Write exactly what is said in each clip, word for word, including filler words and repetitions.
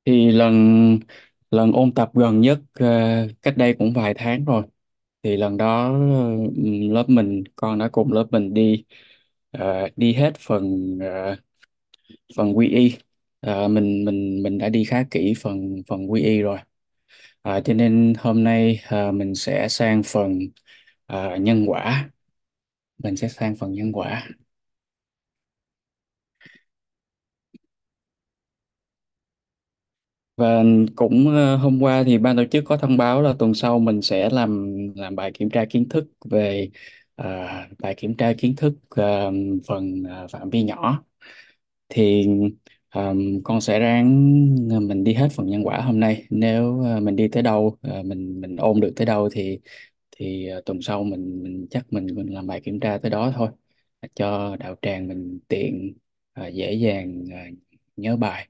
Thì lần lần ôn tập gần nhất ờ, cách đây cũng vài tháng rồi. Thì lần đó ừ, lớp mình con đã cùng lớp mình đi ờ, đi hết phần ờ, phần quy y. Ờ, mình mình mình đã đi khá kỹ phần phần quy y rồi. Ờ, cho nên hôm nay ờ, mình sẽ sang phần ờ, nhân quả. Mình sẽ sang phần nhân quả. Và cũng ờ, hôm qua thì ban tổ chức có thông báo là tuần sau mình sẽ làm làm bài kiểm tra kiến thức về ờ, bài kiểm tra kiến thức ờ, phần ờ, phạm vi nhỏ. Thì ờ, con sẽ ráng mình đi hết phần nhân quả hôm nay. Nếu ờ, mình đi tới đâu, ờ, mình mình ôn được tới đâu thì thì ờ, tuần sau mình mình chắc mình, mình làm bài kiểm tra tới đó thôi, cho đạo tràng mình tiện ờ, dễ dàng ờ, nhớ bài.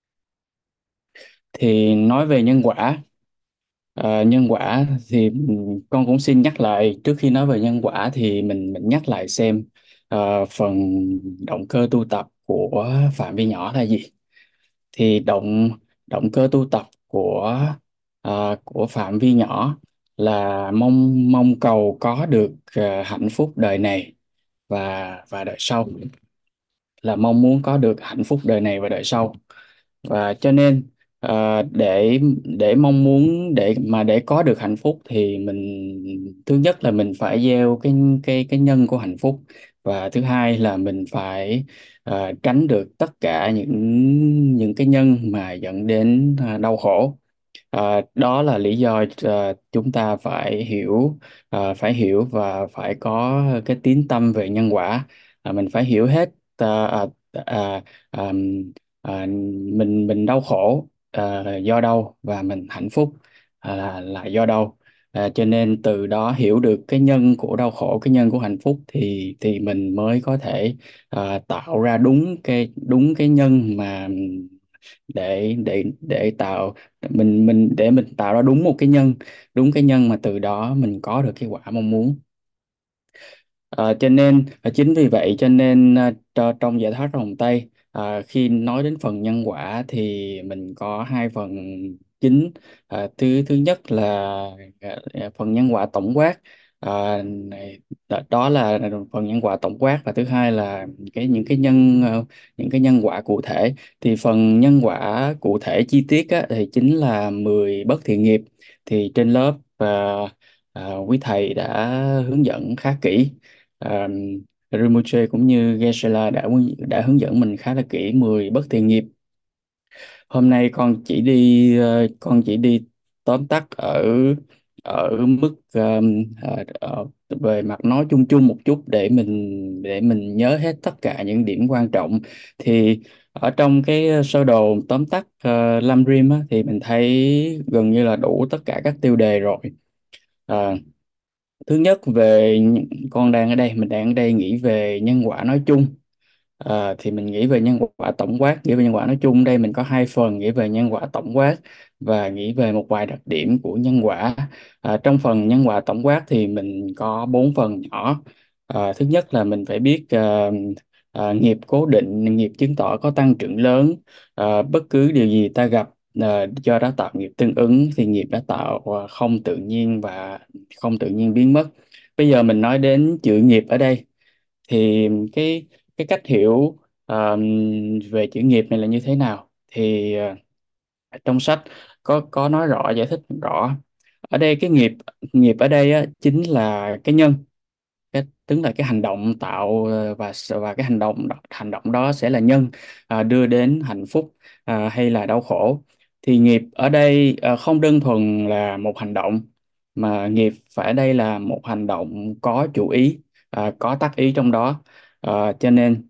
Thì nói về nhân quả. Ờ, nhân quả thì con cũng xin nhắc lại, trước khi nói về nhân quả thì mình mình nhắc lại xem ờ, phần động cơ tu tập của phạm vi nhỏ là gì. Thì động động cơ tu tập của ờ, của phạm vi nhỏ là mong mong cầu có được ờ, hạnh phúc đời này và và đời sau, là mong muốn có được hạnh phúc đời này và đời sau. Và cho nên ờ, để để mong muốn để mà để có được hạnh phúc thì mình, thứ nhất là mình phải gieo cái cái cái nhân của hạnh phúc, và thứ hai là mình phải ờ, tránh được tất cả những những cái nhân mà dẫn đến ờ, đau khổ. Ờ, đó là lý do ờ, chúng ta phải hiểu ờ, phải hiểu và phải có cái tín tâm về nhân quả. Ờ, mình phải hiểu hết ờ, ờ, ờ, ờ, ờ, mình mình đau khổ ờ, do đâu, và mình hạnh phúc ờ, là là do đâu. Ờ, cho nên từ đó hiểu được cái nhân của đau khổ, cái nhân của hạnh phúc, thì thì mình mới có thể ờ, tạo ra đúng cái đúng cái nhân mà để để để tạo mình mình để mình tạo ra đúng một cái nhân, đúng cái nhân mà từ đó mình có được cái quả mong muốn. Ờ, cho nên ờ, chính vì vậy cho nên ờ, cho, trong giải thoát vòng tay, ờ, khi nói đến phần nhân quả thì mình có hai phần chính. Ờ, thứ thứ nhất là ờ, phần nhân quả tổng quát. Ờ, này- đó đó là phần nhân quả tổng quát, và thứ hai là cái những cái nhân ờ, những cái nhân quả cụ thể. Thì phần nhân quả cụ thể chi tiết á, thì chính là mười bất thiện nghiệp. Thì trên lớp ờ, ờ, quý thầy đã hướng dẫn khá kỹ. uh, Rinpoche cũng như Geshe-la đã đã hướng dẫn mình khá là kỹ mười bất thiện nghiệp. Hôm nay con chỉ đi ờ, con chỉ đi tóm tắt ở ở mức um, ờ, ờ, về mặt nói chung chung một chút, để mình để mình nhớ hết tất cả những điểm quan trọng. Thì ở trong cái sơ đồ tóm tắt uh, Lam Rim á, thì mình thấy gần như là đủ tất cả các tiêu đề rồi. Ờ, Thứ nhất về, con đang ở đây mình đang ở đây nghĩ về nhân quả nói chung. Ờ, thì mình nghĩ về nhân quả tổng quát, nghĩ về nhân quả nói chung. Đây mình có hai phần, nghĩ về nhân quả tổng quát và nghĩ về một vài đặc điểm của nhân quả. Ờ, trong phần nhân quả tổng quát thì mình có bốn phần nhỏ. Ờ, thứ nhất là mình phải biết ờ, ờ, nghiệp cố định, nghiệp chứng tỏ có tăng trưởng lớn. Ờ, bất cứ điều gì ta gặp ờ, do đó tạo nghiệp tương ứng, thì nghiệp đã tạo ờ, không tự nhiên và không tự nhiên biến mất. Bây giờ mình nói đến chữ nghiệp ở đây, thì cái cái cách hiểu ờ, về chữ nghiệp này là như thế nào. Thì ờ, trong sách có có nói rõ, giải thích rõ. Ở đây cái nghiệp nghiệp ở đây á, chính là cái nhân, cái tức là cái hành động tạo ờ, và và cái hành động đó, hành động đó sẽ là nhân à, đưa đến hạnh phúc à, hay là đau khổ. Thì nghiệp ở đây ờ, không đơn thuần là một hành động, mà nghiệp phải ở đây là một hành động có chủ ý, à, có tác ý trong đó. Ờ, cho nên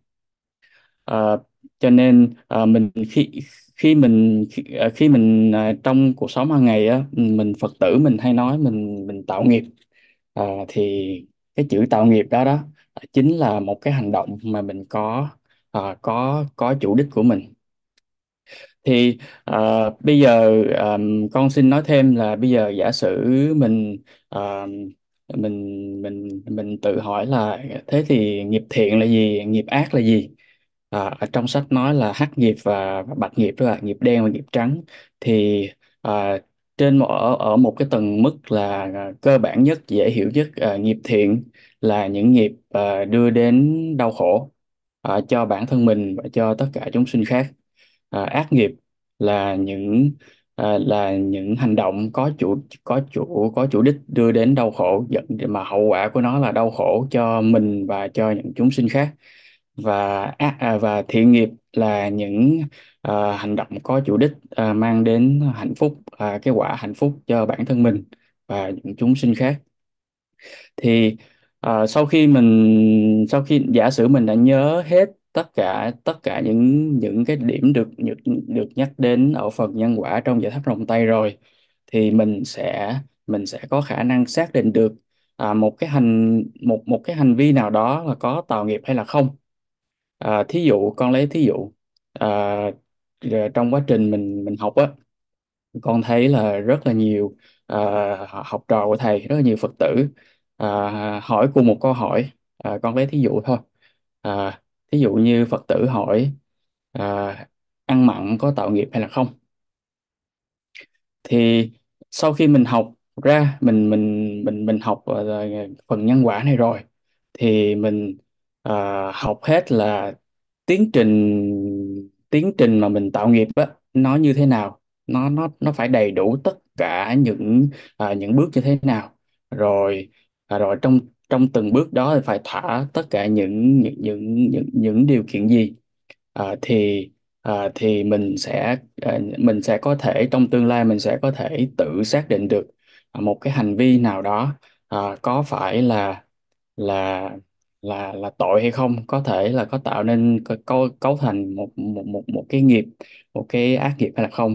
ờ, cho nên ờ, mình khi khi mình khi, ờ, khi mình ờ, trong cuộc sống hàng ngày á, mình Phật tử mình hay nói mình mình tạo nghiệp. Ờ, thì cái chữ tạo nghiệp đó đó chính là một cái hành động mà mình có ờ, có có chủ đích của mình. Thì ờ, bây giờ ờ, con xin nói thêm là bây giờ giả sử mình ờ, mình mình mình tự hỏi là thế thì nghiệp thiện là gì, nghiệp ác là gì. À, ở trong sách nói là hắc nghiệp và, và bạch nghiệp, tức là nghiệp đen và nghiệp trắng. Thì à, trên một ở ở một cái tầng mức là à, cơ bản nhất, dễ hiểu nhất, à, nghiệp thiện là những nghiệp à, đưa đến đau khổ à, cho bản thân mình và cho tất cả chúng sinh khác. À, ác nghiệp là những à, là những hành động có chủ có chủ có chủ đích đưa đến đau khổ, dẫn mà hậu quả của nó là đau khổ cho mình và cho những chúng sinh khác. Và ác à, và thiện nghiệp là những à, hành động có chủ đích à, mang đến hạnh phúc, à, cái quả hạnh phúc cho bản thân mình và những chúng sinh khác. Thì à, sau khi mình sau khi giả sử mình đã nhớ hết tất cả tất cả những những cái điểm được được được nhắc đến ở phần nhân quả trong giải thuyết rồng tây rồi, thì mình sẽ mình sẽ có khả năng xác định được à, một cái hành một một cái hành vi nào đó là có tạo nghiệp hay là không. À, thí dụ con lấy thí dụ à, rồi trong quá trình mình mình học á, con thấy là rất là nhiều à, học trò của thầy, rất là nhiều Phật tử à, hỏi cùng một câu hỏi. À, con lấy thí dụ thôi. À, thí dụ như Phật tử hỏi à, ăn mặn có tạo nghiệp hay là không. Thì sau khi mình học ra mình mình mình mình học ờ, phần nhân quả này rồi, thì mình ờ, học hết là tiến trình tiến trình mà mình tạo nghiệp á, nó như thế nào, nó nó nó phải đầy đủ tất cả những à, những bước như thế nào. Rồi à, rồi trong trong từng bước đó thì phải thỏa tất cả những những những những, những điều kiện gì. À, thì à, thì mình sẽ à, mình sẽ có thể trong tương lai mình sẽ có thể tự xác định được à, một cái hành vi nào đó à, có phải là là là là tội hay không, có thể là có tạo nên có, cấu cấu thành một một một một cái nghiệp, một cái ác nghiệp hay là không.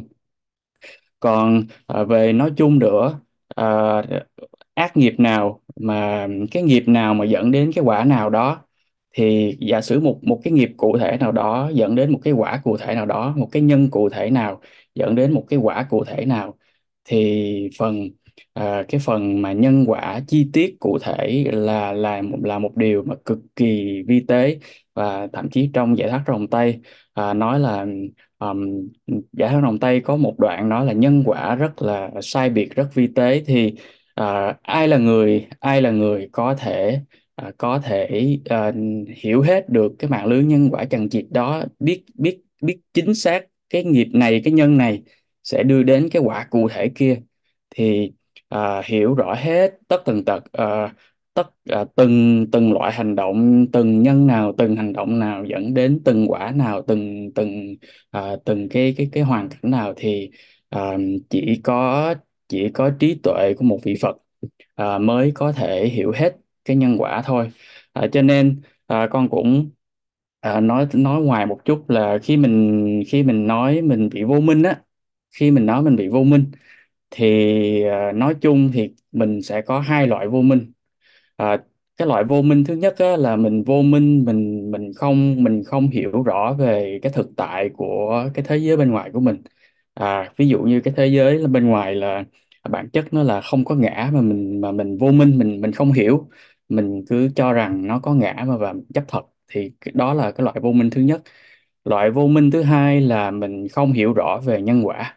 Còn à, về nói chung nữa, à, ác nghiệp nào mà cái nghiệp nào mà dẫn đến cái quả nào đó, thì giả sử một một cái nghiệp cụ thể nào đó dẫn đến một cái quả cụ thể nào đó, một cái nhân cụ thể nào dẫn đến một cái quả cụ thể nào, thì phần à, cái phần mà nhân quả chi tiết cụ thể là là một là một điều mà cực kỳ vi tế. Và thậm chí trong giải thoát rồng Tây à, nói là um, giải Hắc Đồng Tây có một đoạn nói là nhân quả rất là sai biệt, rất vi tế. Thì à, ai là người ai là người có thể à, có thể à, hiểu hết được cái mạng lưới nhân quả chằng chịt đó, biết biết biết chính xác cái nghiệp này, cái nhân này sẽ đưa đến cái quả cụ thể kia. Thì à, hiểu rõ hết tất tần tật à, tất à, từng từng loại hành động, từng nhân nào, từng hành động nào dẫn đến từng quả nào, từng từng à, từng cái cái cái hoàn cảnh nào, thì à, chỉ có chỉ có trí tuệ của một vị Phật à, mới có thể hiểu hết cái nhân quả thôi. À, cho nên à, con cũng à, nói nói ngoài một chút là khi mình khi mình nói mình bị vô minh á, khi mình nói mình bị vô minh thì à, nói chung thì mình sẽ có hai loại vô minh. À, cái loại vô minh thứ nhất á, là mình vô minh, mình mình không mình không hiểu rõ về cái thực tại của cái thế giới bên ngoài của mình. À, ví dụ như cái thế giới là bên ngoài là bản chất nó là không có ngã, mà mình mà mình vô minh, mình mình không hiểu, mình cứ cho rằng nó có ngã mà và chấp thật. Thì cái- đó là cái loại vô minh thứ nhất. Loại vô minh thứ hai là mình không hiểu rõ về nhân quả.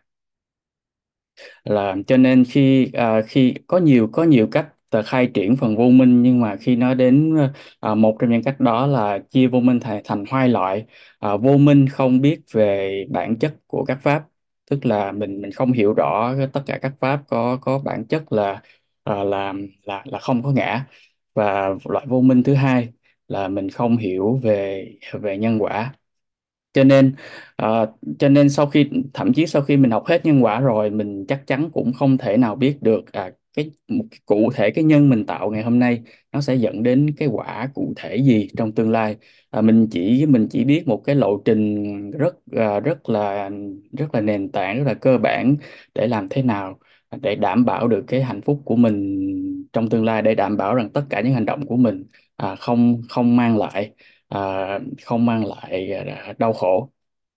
Là cho nên khi à, khi có nhiều có nhiều cách là khai triển phần vô minh, nhưng mà khi nói đến à, một trong những cách đó là chia vô minh thành thành hai loại. À, vô minh không biết về bản chất của các pháp, tức là mình mình không hiểu rõ tất cả các pháp có có bản chất là à, là là là không có ngã. Và loại vô minh thứ hai là mình không hiểu về về nhân quả. Cho nên ờ, cho nên sau khi thậm chí sau khi mình học hết nhân quả rồi, mình chắc chắn cũng không thể nào biết được à, cái một cái cụ thể cái nhân mình tạo ngày hôm nay nó sẽ dẫn đến cái quả cụ thể gì trong tương lai. À, mình chỉ mình chỉ biết một cái lộ trình rất à, rất là rất là nền tảng, rất là cơ bản, để làm thế nào để đảm bảo được cái hạnh phúc của mình trong tương lai, để đảm bảo rằng tất cả những hành động của mình à, không không mang lại à, không mang lại à, đau khổ.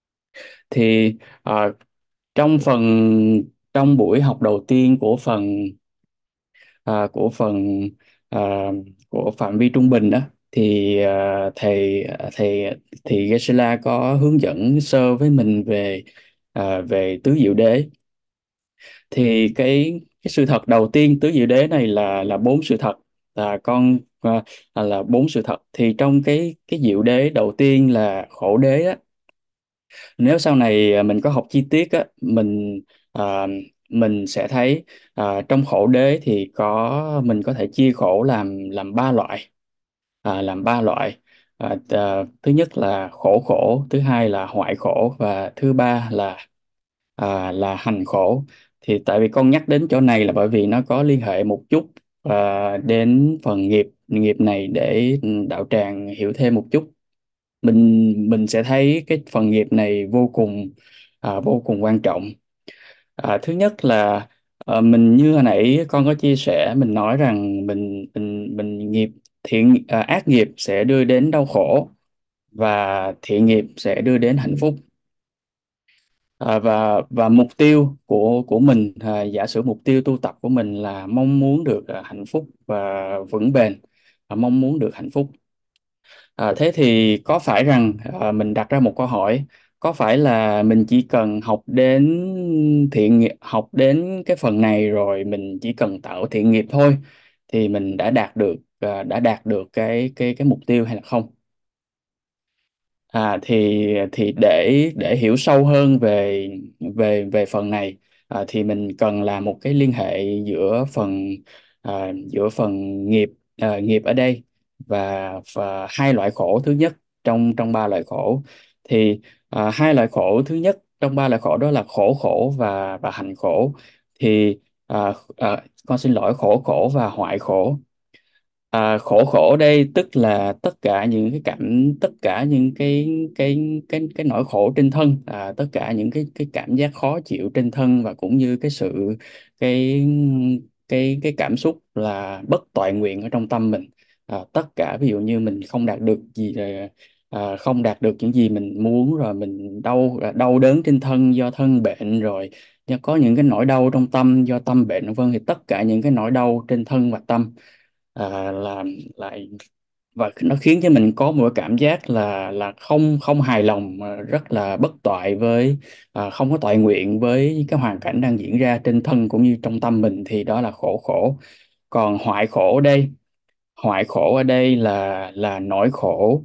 Thì à, trong phần trong buổi học đầu tiên của phần à, của phần à, của phạm vi trung bình đó, thì ờ, thầy thầy thì Geshe-la có hướng dẫn sơ với mình về ờ, về tứ diệu đế. Thì cái cái sự thật đầu tiên tứ diệu đế này là là bốn sự thật, là con ờ, là, là bốn sự thật. Thì trong cái cái diệu đế đầu tiên là khổ đế á, nếu sau này à, mình có học chi tiết á, mình à, mình sẽ thấy à, trong khổ đế thì có mình có thể chia khổ làm làm ba loại. À, làm ba loại. À, à, thứ nhất là khổ khổ, thứ hai là hoại khổ, và thứ ba là à, là hành khổ. Thì tại vì con nhắc đến chỗ này là bởi vì nó có liên hệ một chút à, đến phần nghiệp nghiệp này, để đạo tràng hiểu thêm một chút. Mình mình sẽ thấy cái phần nghiệp này vô cùng à, vô cùng quan trọng. À, thứ nhất là à, mình như hồi nãy con có chia sẻ, mình nói rằng mình mình mình nghiệp thiện à, ác nghiệp sẽ đưa đến đau khổ, và thiện nghiệp sẽ đưa đến hạnh phúc. À, và và mục tiêu của của mình, à, giả sử mục tiêu tu tập của mình là mong muốn được à, hạnh phúc và vững bền, và mong muốn được hạnh phúc. À, thế thì có phải rằng à, mình đặt ra một câu hỏi, có phải là mình chỉ cần học đến thiện nghiệp, học đến cái phần này rồi mình chỉ cần tạo thiện nghiệp thôi thì mình đã đạt được à, đã đạt được cái cái cái mục tiêu hay là không? À, thì thì để để hiểu sâu hơn về về về phần này, à, thì mình cần làm một cái liên hệ giữa phần à, giữa phần nghiệp à, nghiệp ở đây, và, và hai loại khổ thứ nhất trong trong ba loại khổ. Thì à, hai loại khổ thứ nhất trong ba loại khổ đó là khổ khổ và và hành khổ. Thì à, à, con xin lỗi, khổ khổ và hoại khổ. À, khổ khổ đây tức là tất cả những cái cảm tất cả những cái cái cái cái nỗi khổ trên thân, à, tất cả những cái cái cảm giác khó chịu trên thân, và cũng như cái sự cái cái cái cảm xúc là bất toại nguyện ở trong tâm mình. À, tất cả ví dụ như mình không đạt được gì rồi, à, không đạt được những gì mình muốn, rồi mình đau đau đớn trên thân do thân bệnh, rồi do có những cái nỗi đau trong tâm do tâm bệnh vân vân. Thì tất cả những cái nỗi đau trên thân và tâm à, là lại và nó khiến cho mình có một cái cảm giác là là không không hài lòng, mà rất là bất toại với à, không có toại nguyện với cái hoàn cảnh đang diễn ra trên thân cũng như trong tâm mình, thì đó là khổ khổ. Còn hoại khổ ở đây, hoại khổ ở đây là là nỗi khổ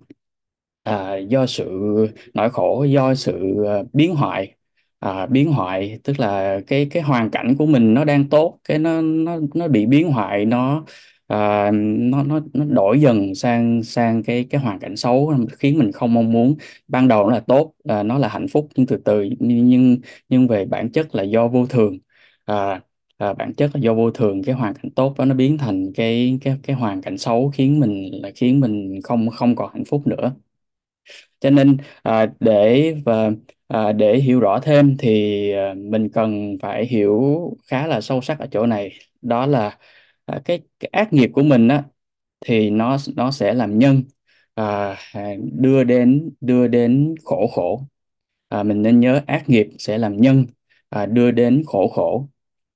à, do sự nỗi khổ do sự à, biến hoại. À, biến hoại tức là cái cái hoàn cảnh của mình nó đang tốt, cái nó nó nó bị biến hoại, nó à, nó nó nó đổi dần sang sang cái cái hoàn cảnh xấu, khiến mình không mong muốn. Ban đầu nó là tốt, à, nó là hạnh phúc, nhưng từ từ nhưng nhưng về bản chất là do vô thường. à, à, Bản chất là do vô thường, cái hoàn cảnh tốt đó nó biến thành cái cái cái hoàn cảnh xấu, khiến mình là khiến mình không không còn hạnh phúc nữa. Cho nên à, để và à, để hiểu rõ thêm thì à, mình cần phải hiểu khá là sâu sắc ở chỗ này, đó là à, cái, cái ác nghiệp của mình á, thì nó nó sẽ làm nhân, à, à, đưa đến đưa đến khổ khổ. À, mình nên nhớ ác nghiệp sẽ làm nhân, à, đưa đến khổ khổ.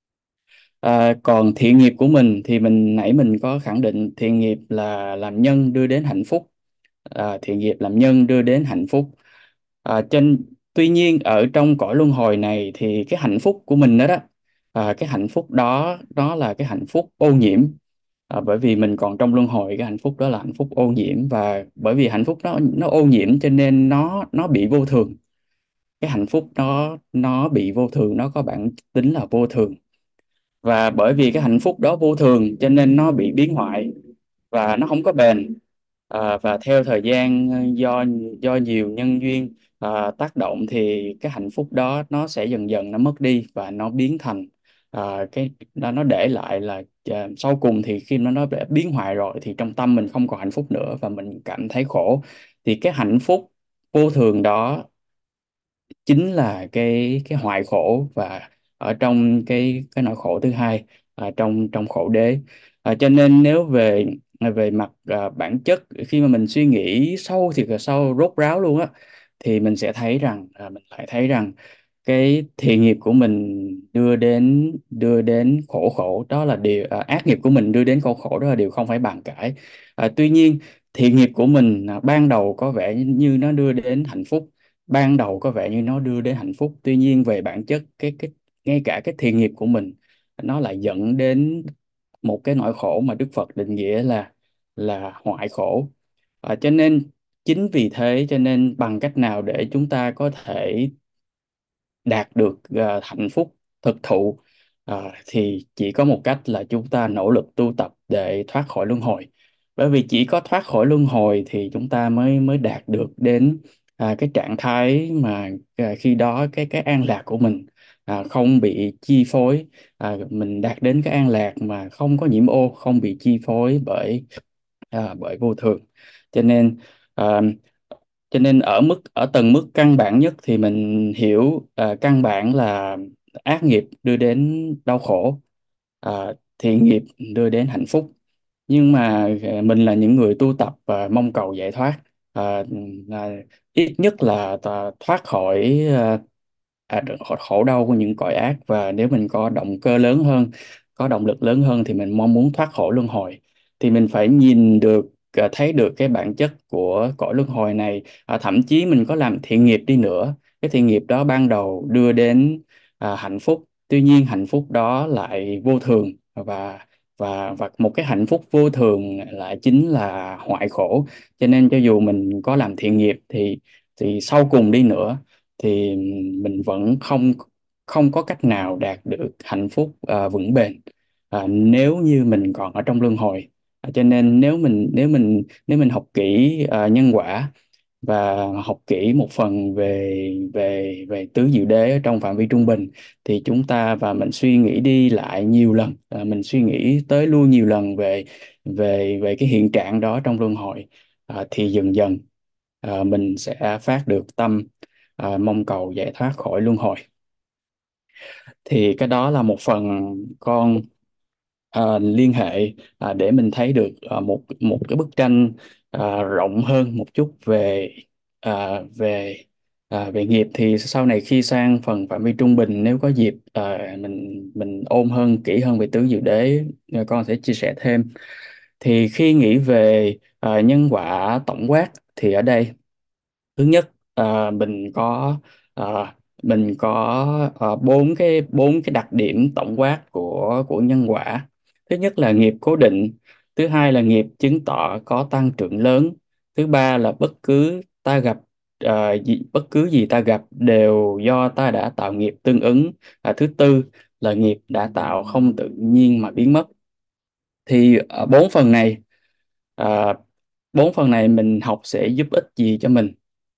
À, còn thiện nghiệp của mình thì mình nãy mình có khẳng định thiện nghiệp là làm nhân đưa đến hạnh phúc. À, thiện nghiệp làm nhân đưa đến hạnh phúc. À, trên Tuy nhiên ở trong cõi luân hồi này thì cái hạnh phúc của mình đó đó, à, cái hạnh phúc đó đó là cái hạnh phúc ô nhiễm. À, bởi vì mình còn trong luân hồi, cái hạnh phúc đó là hạnh phúc ô nhiễm, và bởi vì hạnh phúc nó nó ô nhiễm cho nên nó nó bị vô thường. Cái hạnh phúc đó nó bị vô thường, nó có bản tính là vô thường, và bởi vì cái hạnh phúc đó vô thường cho nên nó bị biến hoại và nó không có bền. À, và theo thời gian ờ, do do nhiều nhân duyên à, tác động thì cái hạnh phúc đó nó sẽ dần dần nó mất đi, và nó biến thành à, cái nó nó để lại là à, sau cùng thì khi nó nó đã biến hoại rồi thì trong tâm mình không còn hạnh phúc nữa, và mình cảm thấy khổ. Thì cái hạnh phúc vô thường đó chính là cái cái hoại khổ, và ở trong cái cái nỗi khổ thứ hai, à, trong trong khổ đế. À, cho nên nếu về về mặt à, bản chất, khi mà mình suy nghĩ sâu thiệt là sâu, rốt ráo luôn á, thì mình sẽ thấy rằng à, mình lại thấy rằng cái thiện nghiệp của mình đưa đến đưa đến khổ khổ, đó là điều à, ác nghiệp của mình đưa đến khổ khổ, đó là điều không phải bàn cãi. À, tuy nhiên thiện nghiệp của mình à, ban đầu có vẻ như nó đưa đến hạnh phúc, ban đầu có vẻ như nó đưa đến hạnh phúc, tuy nhiên về bản chất cái cái ngay cả cái thiện nghiệp của mình nó lại dẫn đến một cái nỗi khổ mà Đức Phật định nghĩa là là hoại khổ. À, cho nên chính vì thế cho nên bằng cách nào để chúng ta có thể đạt được à, hạnh phúc thực thụ, à, thì chỉ có một cách là chúng ta nỗ lực tu tập để thoát khỏi luân hồi. Bởi vì chỉ có thoát khỏi luân hồi thì chúng ta mới mới đạt được đến à, cái trạng thái mà à, khi đó cái cái an lạc của mình à, không bị chi phối, à, mình đạt đến cái an lạc mà không có nhiễm ô, không bị chi phối bởi à, bởi vô thường. Cho nên à, cho nên ở mức ở tầng mức căn bản nhất thì mình hiểu à, căn bản là ác nghiệp đưa đến đau khổ, à, thiện nghiệp đưa đến hạnh phúc. Nhưng mà à, mình là những người tu tập và mong cầu giải thoát, à, à, ít nhất là ta thoát khỏi à, à, khỏi khổ đau của những cõi ác, và nếu mình có động cơ lớn hơn, có động lực lớn hơn thì mình mong muốn thoát khỏi luân hồi, thì mình phải nhìn được à, thấy được cái bản chất của cõi luân hồi này. À, thậm chí mình có làm thiện nghiệp đi nữa, cái thiện nghiệp đó ban đầu đưa đến à, hạnh phúc, tuy nhiên hạnh phúc đó lại vô thường, và và và một cái hạnh phúc vô thường lại chính là hoại khổ. Cho nên cho dù mình có làm thiện nghiệp thì thì sau cùng đi nữa thì mình vẫn không không có cách nào đạt được hạnh phúc à, vững bền à, nếu như mình còn ở trong luân hồi. À, cho nên nếu mình nếu mình nếu mình học kỹ à, nhân quả, và học kỹ một phần về về về tứ diệu đế ở trong phạm vi trung bình, thì chúng ta và mình suy nghĩ đi lại nhiều lần, à, mình suy nghĩ tới lui nhiều lần về về về cái hiện trạng đó trong luân hồi, à, thì dần dần à, mình sẽ phát được tâm à, mong cầu giải thoát khỏi luân hồi. Thì cái đó là một phần con à, liên hệ à, để mình thấy được à, một một cái bức tranh à, rộng hơn một chút về à, về à, về nghiệp. Thì sau này khi sang phần phạm vi trung bình, nếu có dịp à, mình mình ôn hơn kỹ hơn về tứ diệu đế, à, con sẽ chia sẻ thêm. Thì khi nghĩ về à, nhân quả tổng quát thì ở đây thứ nhất à, mình có à, mình có à, bốn cái bốn cái đặc điểm tổng quát của của nhân quả. Thứ nhất là nghiệp cố định, thứ hai là nghiệp chứng tỏ có tăng trưởng lớn, thứ ba là bất cứ ta gặp à, gì, bất cứ gì ta gặp đều do ta đã tạo nghiệp tương ứng, và thứ tư là nghiệp đã tạo không tự nhiên mà biến mất. Thì ở bốn phần này, à, bốn phần này mình học sẽ giúp ích gì cho mình?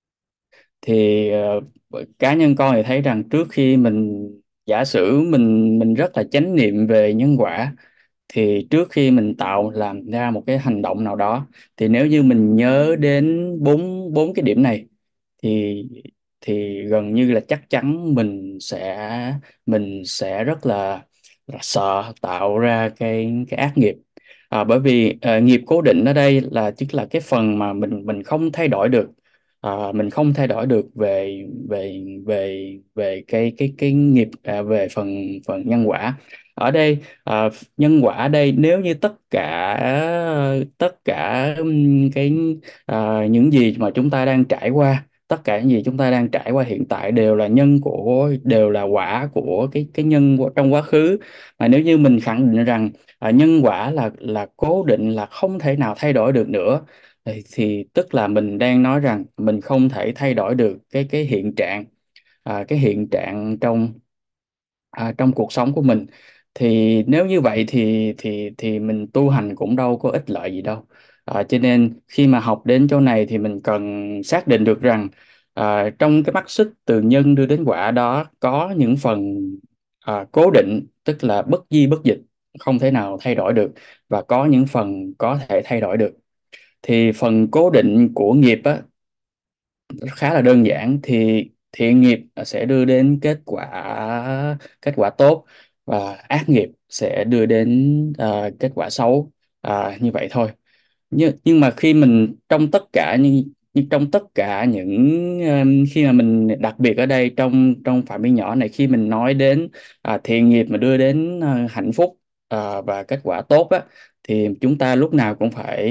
Thì ờ, cá nhân con thì thấy rằng trước khi mình giả sử mình mình rất là chánh niệm về nhân quả, thì trước khi mình tạo làm ra một cái hành động nào đó, thì nếu như mình nhớ đến bốn bốn cái điểm này, thì thì gần như là chắc chắn mình sẽ mình sẽ rất là, là sợ tạo ra cái cái ác nghiệp. À, bởi vì ờ, nghiệp cố định ở đây là chính là cái phần mà mình mình không thay đổi được. À, mình không thay đổi được về về về về cái cái cái nghiệp, à, về phần phần nhân quả ở đây. À, nhân quả ở đây nếu như tất cả tất cả ừm, cái à, những gì mà chúng ta đang trải qua, tất cả những gì chúng ta đang trải qua hiện tại đều là nhân của đều là quả của cái cái nhân của trong quá khứ. Mà nếu như mình khẳng định rằng à, nhân quả là là cố định, là không thể nào thay đổi được nữa, thì, thì tức là mình đang nói rằng mình không thể thay đổi được cái cái hiện trạng, à, cái hiện trạng trong à, trong cuộc sống của mình. Thì nếu như vậy thì thì thì mình tu hành cũng đâu có ích lợi gì đâu. À, cho nên khi mà học đến chỗ này thì mình cần xác định được rằng à, trong cái mắt xích từ nhân đưa đến quả đó có những phần à, cố định, tức là bất di bất dịch, không thể nào thay đổi được, và có những phần có thể thay đổi được. Thì phần cố định của nghiệp á, khá là đơn giản. Thì thiện nghiệp sẽ đưa đến kết quả kết quả tốt, và ác nghiệp sẽ đưa đến à, kết quả xấu. À, như vậy thôi. Nhưng nhưng mà khi mình trong tất cả những nhưng trong tất cả những um, khi mà mình, đặc biệt ở đây trong trong phạm vi nhỏ này, khi mình nói đến à, thiện nghiệp mà đưa đến à, hạnh phúc à, và kết quả tốt á, thì chúng ta lúc nào cũng phải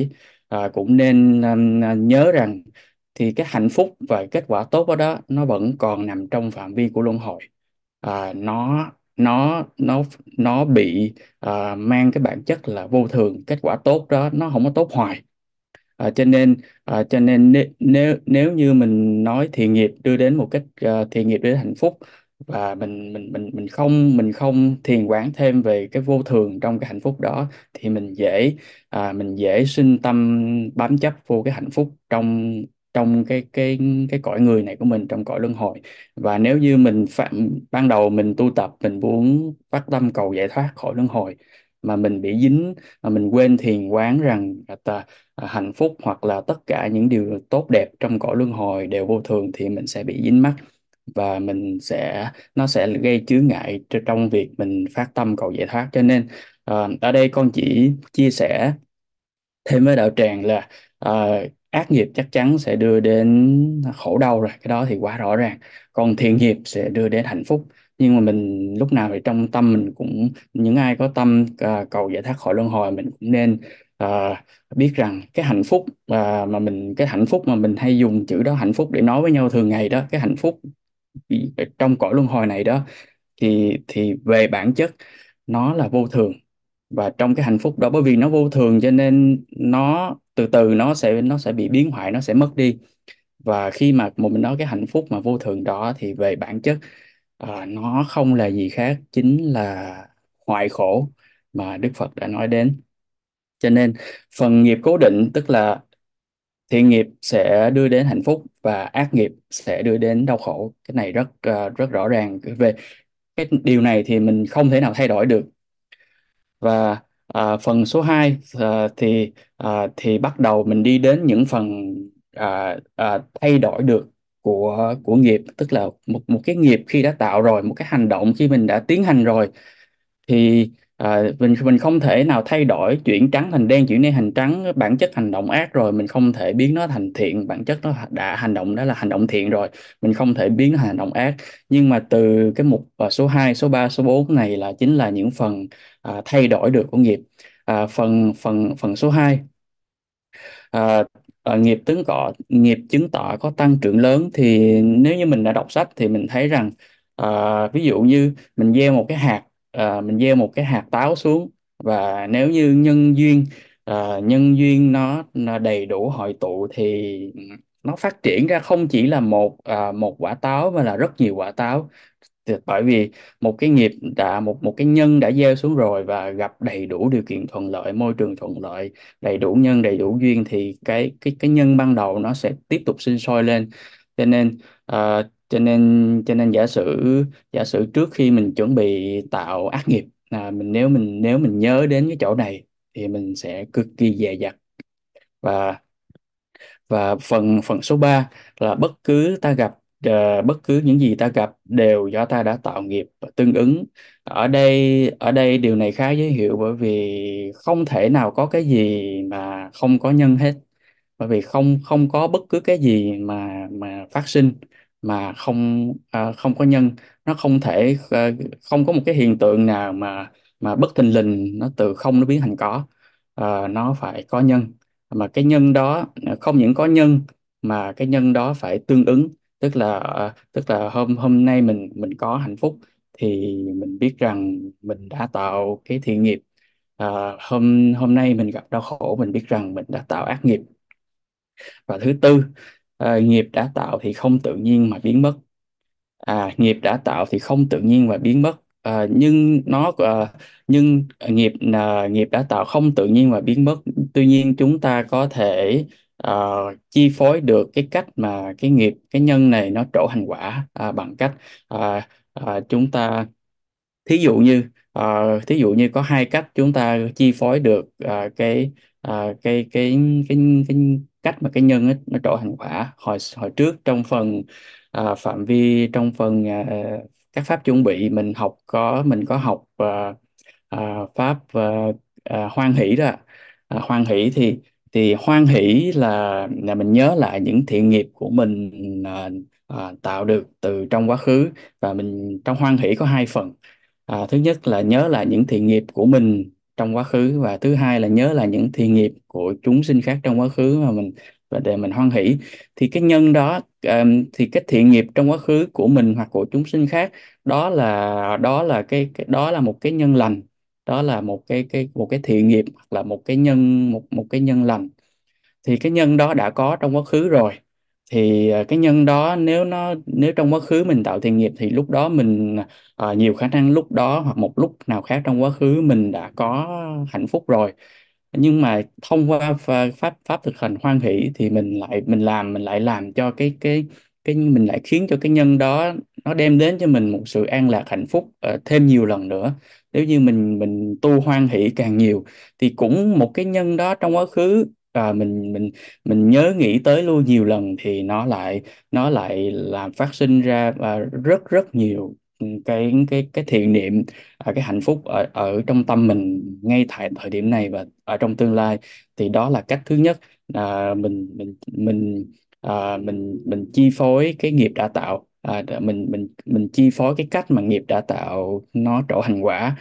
à, cũng nên um, à, nhớ rằng thì cái hạnh phúc và kết quả tốt đó, đó nó vẫn còn nằm trong phạm vi của luân hồi. à, nó nó nó nó bị à, mang cái bản chất là vô thường, kết quả tốt đó nó không có tốt hoài. À, cho nên à, cho nên nếu nếu nếu như mình nói thiện nghiệp đưa đến một cách à, thiện nghiệp đưa đến hạnh phúc, và mình mình mình mình không mình không thiền quán thêm về cái vô thường trong cái hạnh phúc đó, thì mình dễ à, mình dễ sinh tâm bám chấp vô cái hạnh phúc trong trong cái cái cái cõi người này của mình, trong cõi luân hồi. Và nếu như mình phạm ban đầu mình tu tập, mình muốn phát tâm cầu giải thoát khỏi luân hồi, mà mình bị dính, mà mình quên thiền quán rằng à, à, hạnh phúc hoặc là tất cả những điều tốt đẹp trong cõi luân hồi đều vô thường, thì mình sẽ bị dính mắc, và mình sẽ nó sẽ gây chướng ngại tr- trong việc mình phát tâm cầu giải thoát. Cho nên à, ở đây con chỉ chia sẻ thêm với đạo tràng là à, ác nghiệp chắc chắn sẽ đưa đến khổ đau rồi, cái đó thì quá rõ ràng. Còn thiện nghiệp sẽ đưa đến hạnh phúc. Nhưng mà mình lúc nào thì trong tâm mình cũng, những ai có tâm à, cầu giải thoát khỏi luân hồi, mình cũng nên à, biết rằng cái hạnh phúc à, mà mình cái hạnh phúc mà mình hay dùng chữ đó, hạnh phúc, để nói với nhau thường ngày đó, cái hạnh phúc trong cõi luân hồi này đó, thì thì về bản chất nó là vô thường. Và trong cái hạnh phúc đó, bởi vì nó vô thường cho nên nó từ từ nó sẽ nó sẽ bị biến hoại, nó sẽ mất đi. Và khi mà một mình nói cái hạnh phúc mà vô thường đó, thì về bản chất à, nó không là gì khác chính là hoại khổ mà Đức Phật đã nói đến. Cho nên phần nghiệp cố định, tức là thiện nghiệp sẽ đưa đến hạnh phúc và ác nghiệp sẽ đưa đến đau khổ. Cái này rất à, rất rõ ràng. Về cái điều này thì mình không thể nào thay đổi được. Và à, phần số hai à, thì à, thì bắt đầu mình đi đến những phần à, à, thay đổi được của của nghiệp, tức là một một cái nghiệp khi đã tạo rồi, một cái hành động khi mình đã tiến hành rồi, thì à, mình mình không thể nào thay đổi, chuyển trắng thành đen, chuyển đen thành trắng. Bản chất hành động ác rồi, mình không thể biến nó thành thiện. Bản chất nó đã hành động đó là hành động thiện rồi, mình không thể biến nó thành hành động ác. Nhưng mà từ cái mục à, số hai, số ba, số bốn này là chính là những phần à, thay đổi được của nghiệp. à, phần phần phần số hai, à, à, nghiệp tướng cọ nghiệp chứng tỏ có tăng trưởng lớn. Thì nếu như mình đã đọc sách thì mình thấy rằng à, ví dụ như mình gieo một cái hạt à, mình gieo một cái hạt táo xuống, và nếu như nhân duyên à, nhân duyên nó, nó đầy đủ hội tụ, thì nó phát triển ra không chỉ là một à, một quả táo, mà là rất nhiều quả táo. Thì bởi vì một cái nghiệp đã một một cái nhân đã gieo xuống rồi, và gặp đầy đủ điều kiện thuận lợi, môi trường thuận lợi, đầy đủ nhân, đầy đủ duyên, thì cái cái cái nhân ban đầu nó sẽ tiếp tục sinh sôi lên. Cho nên ờ, cho nên cho nên giả sử giả sử trước khi mình chuẩn bị tạo ác nghiệp, à, mình nếu mình nếu mình nhớ đến cái chỗ này, thì mình sẽ cực kỳ dè dặt. Và và phần phần số ba là bất cứ ta gặp ờ, bất cứ những gì ta gặp đều do ta đã tạo nghiệp và tương ứng. Ở đây ở đây điều này khá dễ hiểu, bởi vì không thể nào có cái gì mà không có nhân hết. Bởi vì không không có bất cứ cái gì mà mà phát sinh mà không à, không có nhân. Nó không thể ờ, không có một cái hiện tượng nào mà mà bất thình lình nó từ không nó biến thành có. Ờ, nó phải có nhân, mà cái nhân đó không những có nhân, mà cái nhân đó phải tương ứng. Tức là ờ, tức là hôm hôm nay mình mình có hạnh phúc, thì mình biết rằng mình đã tạo cái thiện nghiệp. Ờ, hôm hôm nay mình gặp đau khổ, mình biết rằng mình đã tạo ác nghiệp. Và thứ tư, ờ, nghiệp đã tạo thì không tự nhiên mà biến mất. À, nghiệp đã tạo thì không tự nhiên mà biến mất. À, nhưng nó à, nhưng nghiệp là nghiệp đã tạo không tự nhiên mà biến mất. Tuy nhiên chúng ta có thể à, chi phối được cái cách mà cái nghiệp, cái nhân này nó trổ thành quả, à, bằng cách à, à, chúng ta thí dụ như ờ, thí dụ như có hai cách chúng ta chi phối được ờ, cái ờ, cái cái cái cái cách mà cái nhân ấy, nó trổ thành quả. Hồi hồi trước trong phần ờ, phạm vi trong phần ờ, các pháp chuẩn bị, mình học có mình có học ờ, ờ, pháp ờ, ờ, hoan hỷ đó. Ờ, hoan hỷ thì thì hoan hỷ là là mình nhớ lại những thiện nghiệp của mình ờ, ờ, tạo được từ trong quá khứ. Và mình trong hoan hỷ có hai phần. À, thứ nhất là nhớ lại những thiện nghiệp của mình trong quá khứ, và thứ hai là nhớ là những thiện nghiệp của chúng sinh khác trong quá khứ mà mình, và để mình hoan hỷ. Thì cái nhân đó, ờm, thì cái thiện nghiệp trong quá khứ của mình hoặc của chúng sinh khác, đó là đó là cái, cái đó là một cái nhân lành, đó là một cái cái một cái thiện nghiệp, hoặc là một cái nhân một một cái nhân lành. Thì cái nhân đó đã có trong quá khứ rồi, thì à, cái nhân đó nếu nó nếu trong quá khứ mình tạo thiện nghiệp thì lúc đó mình, à, nhiều khả năng lúc đó hoặc một lúc nào khác trong quá khứ mình đã có hạnh phúc rồi. Nhưng mà thông qua pha- pháp pháp thực hành hoan hỷ thì mình lại mình làm mình lại làm cho cái cái cái mình lại khiến cho cái nhân đó nó đem đến cho mình một sự an lạc hạnh phúc ờ, thêm nhiều lần nữa. Nếu như mình mình tu hoan hỷ càng nhiều thì cũng một cái nhân đó trong quá khứ, à, mình mình mình nhớ nghĩ tới luôn nhiều lần thì nó lại nó lại làm phát sinh ra à, rất rất nhiều cái cái cái thiện niệm, à, cái hạnh phúc ở ở trong tâm mình ngay tại thời điểm này và ở trong tương lai. Thì đó là cách thứ nhất, là mình mình mình à, mình mình chi phối cái nghiệp đã tạo, à, để mình mình mình chi phối cái cách mà nghiệp đã tạo nó trổ thành quả.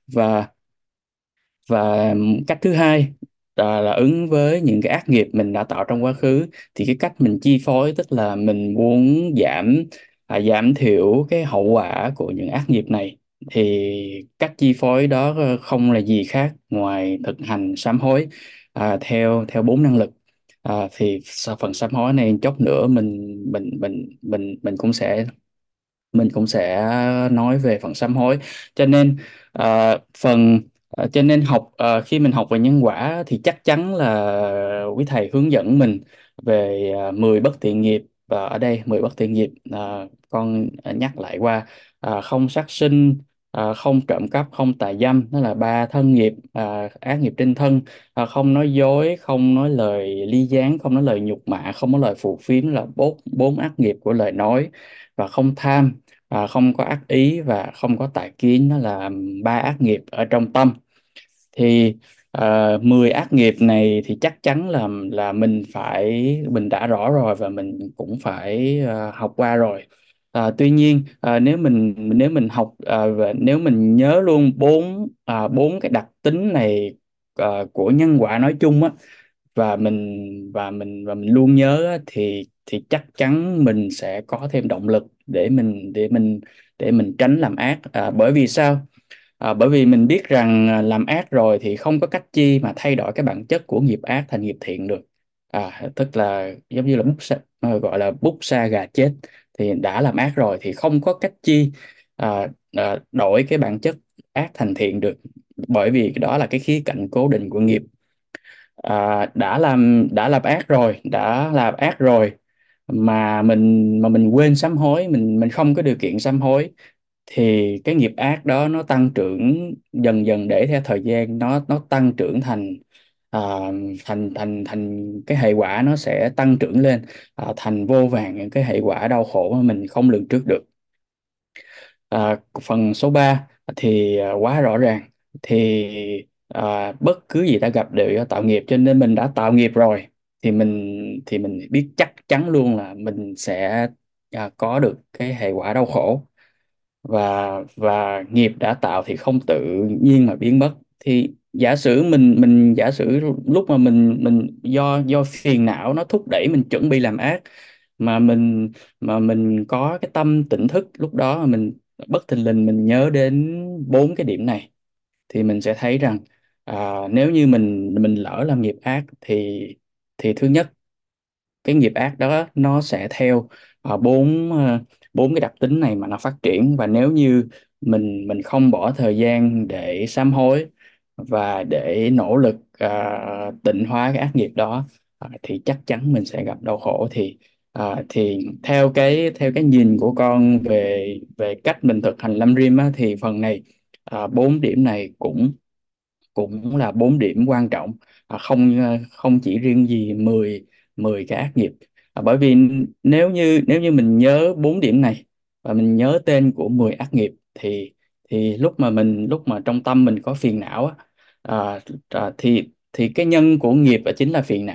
Và và cách thứ hai là, là ứng với những cái ác nghiệp mình đã tạo trong quá khứ. Thì cái cách mình chi phối tức là mình muốn giảm, à, giảm thiểu cái hậu quả của những ác nghiệp này. Thì cách chi phối đó ờ, không là gì khác ngoài thực hành sám hối, à, theo theo bốn năng lực. À, thì sau phần sám hối này chốc nữa mình mình mình mình mình cũng sẽ mình cũng sẽ nói về phần sám hối. Cho nên ờ, phần ờ, cho nên học ờ, khi mình học về nhân quả thì chắc chắn là quý thầy hướng dẫn mình về uh, mười bất thiện nghiệp. Và ở đây mười bất thiện nghiệp, ờ, con nhắc lại qua: ờ, không sát sinh, ờ, không trộm cắp, không tà dâm, đó là ba thân nghiệp, ờ, ác nghiệp trên thân. Ờ, không nói dối, không nói lời ly gián, không nói lời nhục mạ, không nói lời phù phiếm, là bốn bốn ác nghiệp của lời nói. Và không tham, à, không có ác ý, và không có tà kiến, nó là ba ác nghiệp ở trong tâm. Thì uh, mười ác nghiệp này thì chắc chắn là là mình phải mình đã rõ rồi, và mình cũng phải ờ, học qua rồi. À, tuy nhiên ờ, nếu mình nếu mình học ờ, và nếu mình nhớ luôn bốn à, bốn cái đặc tính này ờ, của nhân quả nói chung á, và mình và mình và mình luôn nhớ á, thì thì chắc chắn mình sẽ có thêm động lực để mình để mình để mình tránh làm ác. À, bởi vì sao? À, bởi vì mình biết rằng à, làm ác rồi thì không có cách chi mà thay đổi cái bản chất của nghiệp ác thành nghiệp thiện được. À, tức là giống như là bút sa, à, gọi là bút sa gà chết. Thì đã làm ác rồi thì không có cách chi à, à, đổi cái bản chất ác thành thiện được, bởi vì đó là cái khía cạnh cố định của nghiệp. À, đã làm đã làm ác rồi đã làm ác rồi mà mình mà mình quên sám hối, mình mình không có điều kiện sám hối, thì cái nghiệp ác đó nó tăng trưởng dần dần, để theo thời gian nó nó tăng trưởng thành, à, thành thành thành cái hệ quả nó sẽ tăng trưởng lên, à, thành vô vàn những cái hệ quả đau khổ mà mình không lường trước được. À, phần số ba thì à, quá rõ ràng. Thì à, bất cứ gì đã gặp đều do tạo nghiệp, cho nên mình đã tạo nghiệp rồi thì mình thì mình biết chắc chắn luôn là mình sẽ à, có được cái hệ quả đau khổ. Và và nghiệp đã tạo thì không tự nhiên mà biến mất. Thì giả sử mình mình giả sử lúc mà mình mình do do phiền não nó thúc đẩy mình chuẩn bị làm ác, mà mình mà mình có cái tâm tỉnh thức lúc đó, mà mình bất thình lình mình nhớ đến bốn cái điểm này, thì mình sẽ thấy rằng à, nếu như mình mình lỡ làm nghiệp ác thì thì thứ nhất, cái nghiệp ác đó nó sẽ theo ờ, bốn ờ, bốn cái đặc tính này mà nó phát triển. Và nếu như mình mình không bỏ thời gian để sám hối và để nỗ lực ờ, tịnh hóa cái ác nghiệp đó, ờ, thì chắc chắn mình sẽ gặp đau khổ. Thì ờ, thì theo cái theo cái nhìn của con về về cách mình thực hành Lâm Rim á, thì phần này ờ, bốn điểm này cũng cũng là bốn điểm quan trọng, à, không ờ, không chỉ riêng gì mười mười cái ác nghiệp. À, bởi vì nếu như nếu như mình nhớ bốn điểm này và mình nhớ tên của mười ác nghiệp, thì thì lúc mà mình lúc mà trong tâm mình có phiền não á, à, à, thì thì cái nhân của nghiệp là chính là phiền não.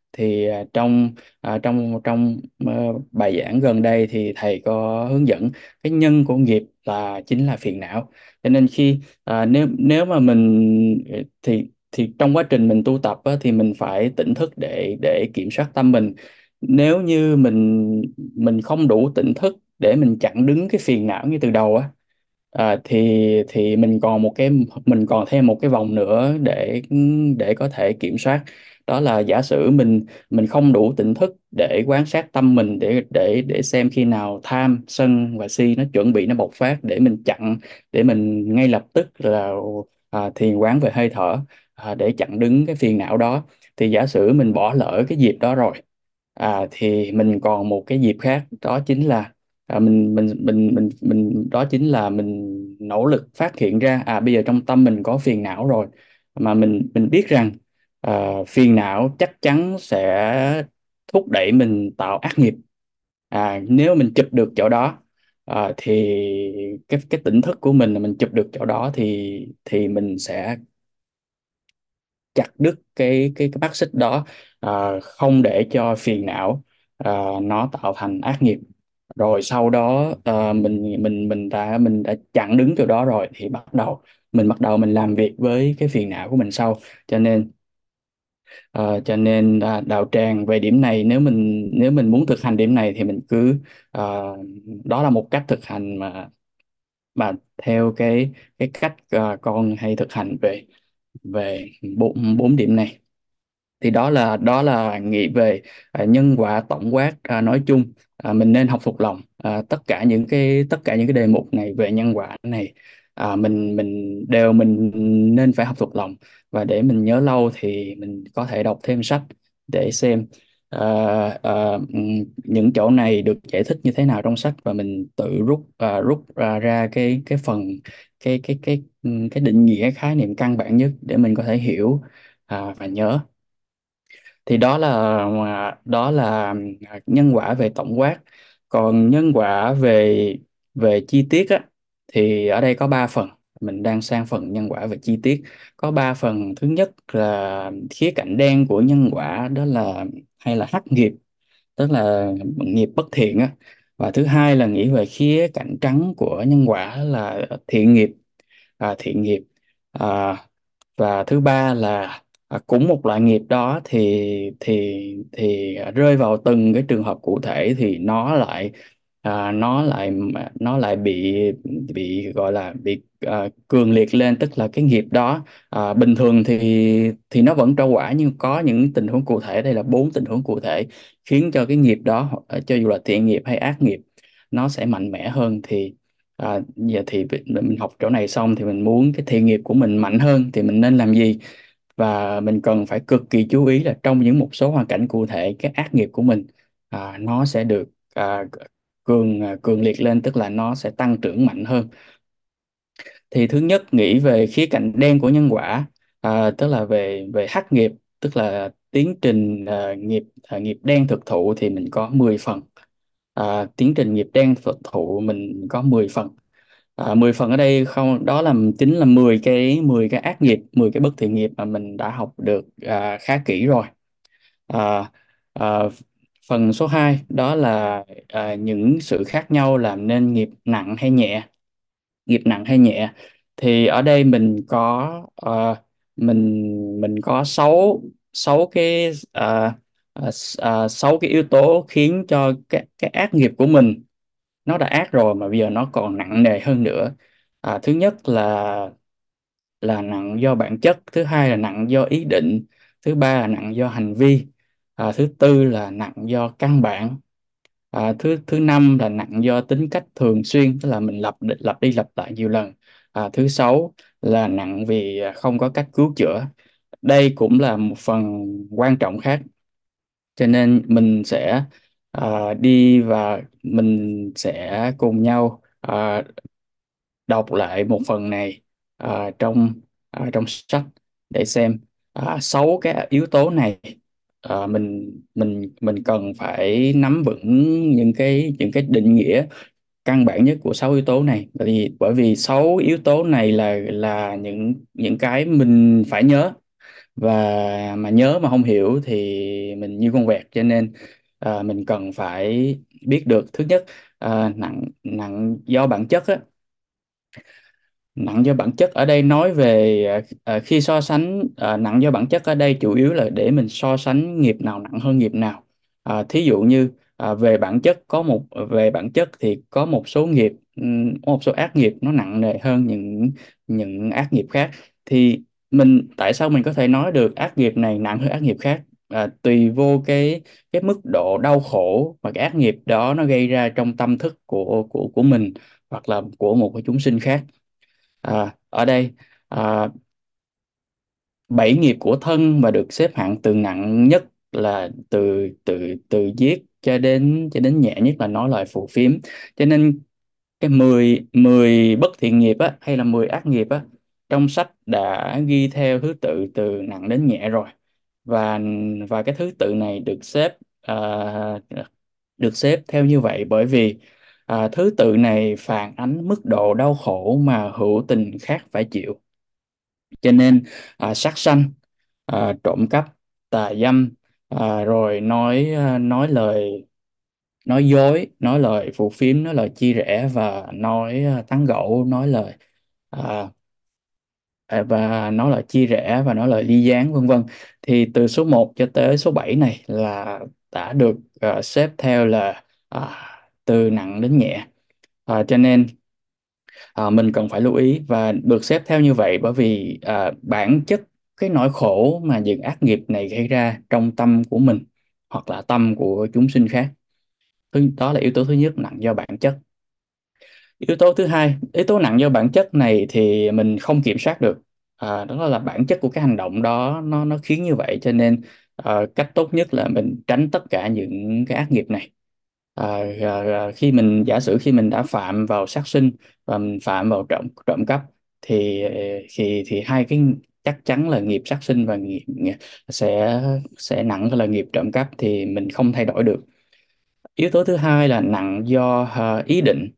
thì à, trong à, trong trong ờ, bài giảng gần đây thì thầy có hướng dẫn cái nhân của nghiệp là chính là phiền não. Cho nên khi à, nếu nếu mà mình thì thì trong quá trình mình tu tập á, thì mình phải tỉnh thức để để kiểm soát tâm mình. Nếu như mình mình không đủ tỉnh thức để mình chặn đứng cái phiền não ngay từ đầu á, à, thì thì mình còn một cái mình còn thêm một cái vòng nữa để để có thể kiểm soát. Đó là giả sử mình mình không đủ tỉnh thức để quan sát tâm mình, để để để xem khi nào tham sân và si nó chuẩn bị nó bộc phát, để mình chặn, để mình ngay lập tức là à, thiền quán về hơi thở, à, để chặn đứng cái phiền não đó. Thì giả sử mình bỏ lỡ cái dịp đó rồi, à, thì mình còn một cái dịp khác, đó chính là à, mình mình mình mình mình đó chính là mình nỗ lực phát hiện ra à bây giờ trong tâm mình có phiền não rồi, mà mình mình biết rằng à, phiền não chắc chắn sẽ thúc đẩy mình tạo ác nghiệp. À, nếu mình chụp được chỗ đó, à, thì cái cái tỉnh thức của mình là mình chụp được chỗ đó thì thì mình sẽ chặt đứt cái cái cái mắt xích đó, à, không để cho phiền não à, nó tạo thành ác nghiệp. Rồi sau đó à, mình mình mình đã mình đã chặn đứng chỗ đó rồi thì bắt đầu mình bắt đầu mình làm việc với cái phiền não của mình sau. Cho nên à, cho nên à, đạo tràng về điểm này, nếu mình nếu mình muốn thực hành điểm này thì mình cứ à, đó là một cách thực hành mà mà theo cái cái cách à, con hay thực hành về về bốn bốn điểm này. Thì đó là đó là nghĩ về à, nhân quả tổng quát à, nói chung. À, mình nên học thuộc lòng à, tất cả những cái tất cả những cái đề mục này về nhân quả này, à, mình mình đều mình nên phải học thuộc lòng. Và để mình nhớ lâu thì mình có thể đọc thêm sách để xem à, à, ừm, những chỗ này được giải thích như thế nào trong sách, và mình tự rút à, rút ra, ra cái cái phần cái cái cái cái định nghĩa khái niệm căn bản nhất để mình có thể hiểu à, và nhớ. Thì đó là mà đó là à, nhân quả về tổng quát. Còn nhân quả về về chi tiết á, thì ở đây có ba phần. Mình đang sang phần nhân quả về chi tiết. Có ba phần. Thứ nhất là khía cạnh đen của nhân quả, đó là hay là hắc nghiệp, tức là nghiệp bất thiện á. Và thứ hai là nghĩ về khía cạnh trắng của nhân quả là thiện nghiệp, à, thiện nghiệp. À, và thứ ba là à, cũng một loại nghiệp đó thì thì thì rơi vào từng cái trường hợp cụ thể thì nó lại à, nó lại nó lại bị bị gọi là bị à, cường liệt lên, tức là cái nghiệp đó à, bình thường thì thì nó vẫn trau quả, nhưng có những tình huống cụ thể, đây là bốn tình huống cụ thể khiến cho cái nghiệp đó ờ, cho dù là thiện nghiệp hay ác nghiệp nó sẽ mạnh mẽ hơn. Thì à, giờ thì mình học chỗ này xong thì mình muốn cái thiện nghiệp của mình mạnh hơn thì mình nên làm gì? Và mình cần phải cực kỳ chú ý là trong những một số hoàn cảnh cụ thể, cái ác nghiệp của mình à, nó sẽ được à, cường à, cường liệt lên, tức là nó sẽ tăng trưởng mạnh hơn. Thì thứ nhất nghĩ về khía cạnh đen của nhân quả, à, tức là về về hắc nghiệp, tức là tiến trình à, nghiệp à, nghiệp đen thực thụ thì mình có mười phần. À, tiến trình nghiệp đen thực thụ mình có mười phần. À, mười phần ở đây không, đó là chính là mười cái mười cái ác nghiệp, mười cái bất thiện nghiệp mà mình đã học được à, khá kỹ rồi. à, à, Phần số hai đó là à, những sự khác nhau làm nên nghiệp nặng hay nhẹ. Nghiệp nặng hay nhẹ thì ở đây mình có ờ, mình mình có sáu sáu cái ờ, ờ, s- ờ, sáu cái yếu tố khiến cho cái cái ác nghiệp của mình, nó đã ác rồi mà bây giờ nó còn nặng nề hơn nữa. À, thứ nhất là là nặng do bản chất, thứ hai là nặng do ý định, thứ ba là nặng do hành vi, à, thứ tư là nặng do căn bản, à, thứ thứ năm là nặng do tính cách thường xuyên, tức là mình lặp đi- lặp đi lặp lại nhiều lần, à, thứ sáu là nặng vì à, không có cách cứu chữa. Đây cũng là một phần quan trọng khác, cho nên mình sẽ à, đi và mình sẽ cùng nhau à, đọc lại một phần này à, trong à, trong sách để xem à, sáu cái yếu tố này à, mình mình mình cần phải nắm vững những cái những cái định nghĩa căn bản nhất của sáu yếu tố này. Bởi vì bởi vì sáu yếu tố này là là những những cái mình phải nhớ, và mà nhớ mà không hiểu thì mình như con vẹt. Cho nên à, mình cần phải biết được thứ nhất, à, nặng nặng do bản chất á. Nặng do bản chất ở đây nói về à, à, khi so sánh, à, nặng do bản chất ở đây chủ yếu là để mình so sánh nghiệp nào nặng hơn nghiệp nào. À, thí dụ như à, về bản chất có một về bản chất thì có một số nghiệp, ừm, có một số ác nghiệp nó nặng nề hơn những những ác nghiệp khác. Thì mình tại sao mình có thể nói được ác nghiệp này nặng hơn ác nghiệp khác? À, tùy vô cái cái mức độ đau khổ mà cái ác nghiệp đó nó gây ra trong tâm thức của của của mình, hoặc là của một cái chúng sinh khác. À, ở đây à, bảy nghiệp của thân mà được xếp hạng từ nặng nhất là từ từ từ giết cho đến cho đến nhẹ nhất là nói lời phù phiếm. Cho nên cái mười mười bất thiện nghiệp á, hay là mười ác nghiệp á, trong sách đã ghi theo thứ tự từ nặng đến nhẹ rồi. Và và cái thứ tự này được xếp à, được xếp theo như vậy bởi vì à, thứ tự này phản ánh mức độ đau khổ mà hữu tình khác phải chịu. Cho nên à, sát sanh, à, trộm cắp, tà dâm, à, rồi nói à, nói lời nói dối, nói lời phù phiếm, nói lời chia rẽ, và nói à, tán gẫu, nói lời à, à, và nói lời chia rẽ, và nói lời ly gián, vân vân. Thì từ số một cho tới số bảy này là đã được à, xếp theo là à, từ nặng đến nhẹ. À, cho nên à, mình cần phải lưu ý và được xếp theo như vậy bởi vì à, bản chất cái nỗi khổ mà những ác nghiệp này gây ra trong tâm của mình hoặc là tâm của chúng sinh khác. Thứ đó là yếu tố thứ nhất, nặng do bản chất. Yếu tố thứ hai, yếu tố nặng do bản chất này thì mình không kiểm soát được. À, đó là bản chất của cái hành động đó, nó nó khiến như vậy. Cho nên à, cách tốt nhất là mình tránh tất cả những cái ác nghiệp này. À, à, à, khi mình giả sử khi mình đã phạm vào sát sinh và mình phạm vào trộm trộm cắp thì thì thì hai cái chắc chắn là nghiệp sát sinh và nghiệp nghiệp sẽ sẽ nặng hơn là nghiệp trộm cắp, thì mình không thay đổi được. Yếu tố thứ hai là nặng do à, ý định.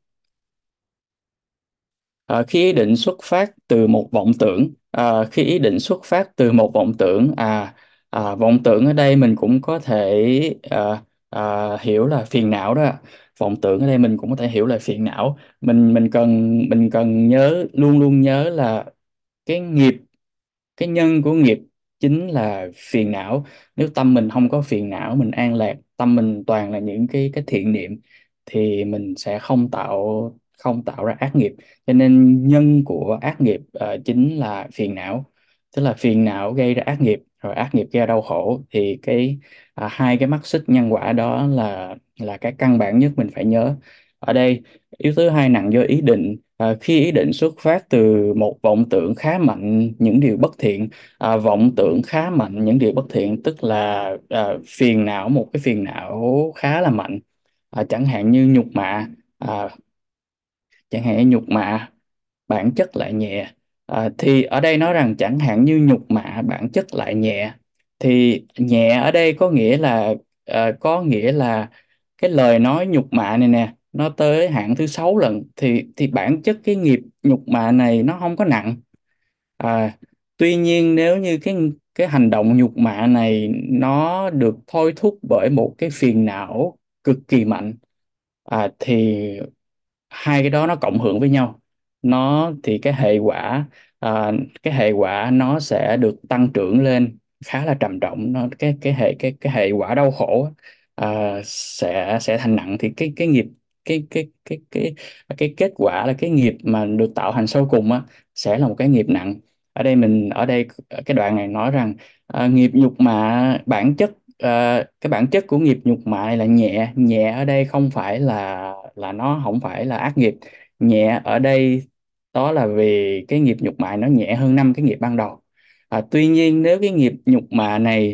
À, khi ý định xuất phát từ một vọng tưởng, à, khi ý định xuất phát từ một vọng tưởng, à, à vọng tưởng ở đây mình cũng có thể à, à, hiểu là phiền não đó. Vọng tưởng ở đây mình cũng có thể hiểu là phiền não. Mình mình cần mình cần nhớ, luôn luôn nhớ là cái nghiệp cái nhân của nghiệp chính là phiền não. Nếu tâm mình không có phiền não, mình an lạc, tâm mình toàn là những cái cái thiện niệm, thì mình sẽ không tạo không tạo ra ác nghiệp. Cho nên nhân của ác nghiệp ờ, chính là phiền não. Tức là phiền não gây ra ác nghiệp, rồi ác nghiệp gây ra đau khổ. Thì cái à, hai cái mắt xích nhân quả đó là là cái căn bản nhất mình phải nhớ ở đây. Yếu tố hai, nặng do ý định. À, khi ý định xuất phát từ một vọng tưởng khá mạnh những điều bất thiện, à, vọng tưởng khá mạnh những điều bất thiện tức là à, phiền não, một cái phiền não khá là mạnh. À, chẳng hạn như nhục mạ, à, chẳng hạn như nhục mạ bản chất lại nhẹ. À, thì ở đây nói rằng chẳng hạn như nhục mạ bản chất lại nhẹ, thì nhẹ ở đây có nghĩa là à, có nghĩa là cái lời nói nhục mạ này nè, nó tới hạng thứ sáu lần, thì thì bản chất cái nghiệp nhục mạ này nó không có nặng. À, tuy nhiên nếu như cái cái hành động nhục mạ này nó được thôi thúc bởi một cái phiền não cực kỳ mạnh, à, thì hai cái đó nó cộng hưởng với nhau, nó thì cái hệ quả à, cái hệ quả nó sẽ được tăng trưởng lên khá là trầm trọng. Nó cái cái hệ cái cái hệ quả đau khổ à, sẽ sẽ thành nặng. Thì cái cái nghiệp cái cái cái cái cái kết quả là cái nghiệp mà được tạo thành sau cùng á, sẽ là một cái nghiệp nặng. Ở đây mình ở đây cái đoạn này nói rằng à, nghiệp nhục mạ bản chất, à, cái bản chất của nghiệp nhục mạ này là nhẹ. Nhẹ ở đây không phải là là nó không phải là ác nghiệp. Nhẹ ở đây đó là vì cái nghiệp nhục mạ nó nhẹ hơn năm cái nghiệp ban đầu. À, tuy nhiên nếu cái nghiệp nhục mạ này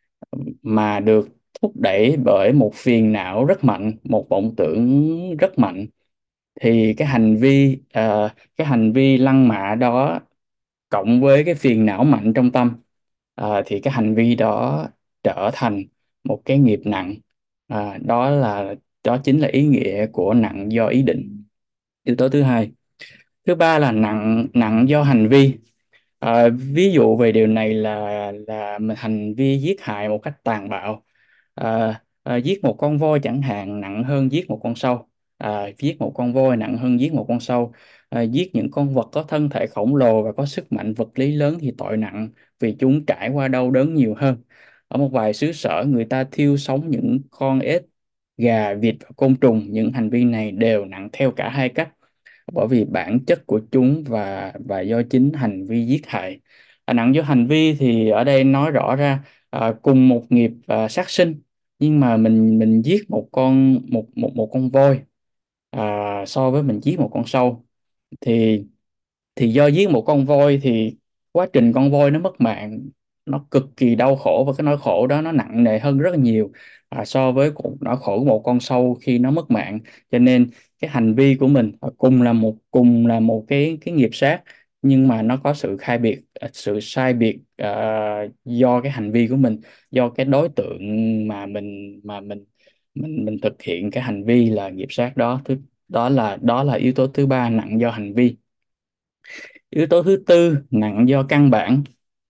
mà được thúc đẩy bởi một phiền não rất mạnh, một vọng tưởng rất mạnh, thì cái hành vi ờ, cái hành vi lăng mạ đó cộng với cái phiền não mạnh trong tâm, ờ, thì cái hành vi đó trở thành một cái nghiệp nặng. À, đó là đó chính là ý nghĩa của nặng do ý định, yếu tố thứ hai. Thứ ba là nặng nặng do hành vi. À, ví dụ về điều này là là mình hành vi giết hại một cách tàn bạo. à, à, Giết một con voi chẳng hạn nặng hơn giết một con sâu. À, giết một con voi nặng hơn giết một con sâu. À, giết những con vật có thân thể khổng lồ và có sức mạnh vật lý lớn thì tội nặng, vì chúng trải qua đau đớn nhiều hơn. Ở một vài xứ sở, người ta thiêu sống những con ếch, gà, vịt và côn trùng. Những hành vi này đều nặng theo cả hai cách, bởi vì bản chất của chúng và và do chính hành vi giết hại. À, nặng do hành vi thì ở đây nói rõ ra, à, cùng một nghiệp à, sát sinh, nhưng mà mình mình giết một con một một một con voi, à, so với mình giết một con sâu, thì thì do giết một con voi thì quá trình con voi nó mất mạng, nó cực kỳ đau khổ, và cái nỗi khổ đó nó nặng nề hơn rất là nhiều, à, so với cuộc nỗi khổ của một con sâu khi nó mất mạng. Cho nên cái hành vi của mình à, cùng là một cùng là một cái cái nghiệp sát, nhưng mà nó có sự khai biệt, à, sự sai biệt, à, do cái hành vi của mình, do cái đối tượng mà mình mà mình mình mình thực hiện cái hành vi là nghiệp sát đó. Thứ đó là đó là yếu tố thứ ba, nặng do hành vi. Yếu tố thứ tư, nặng do căn bản.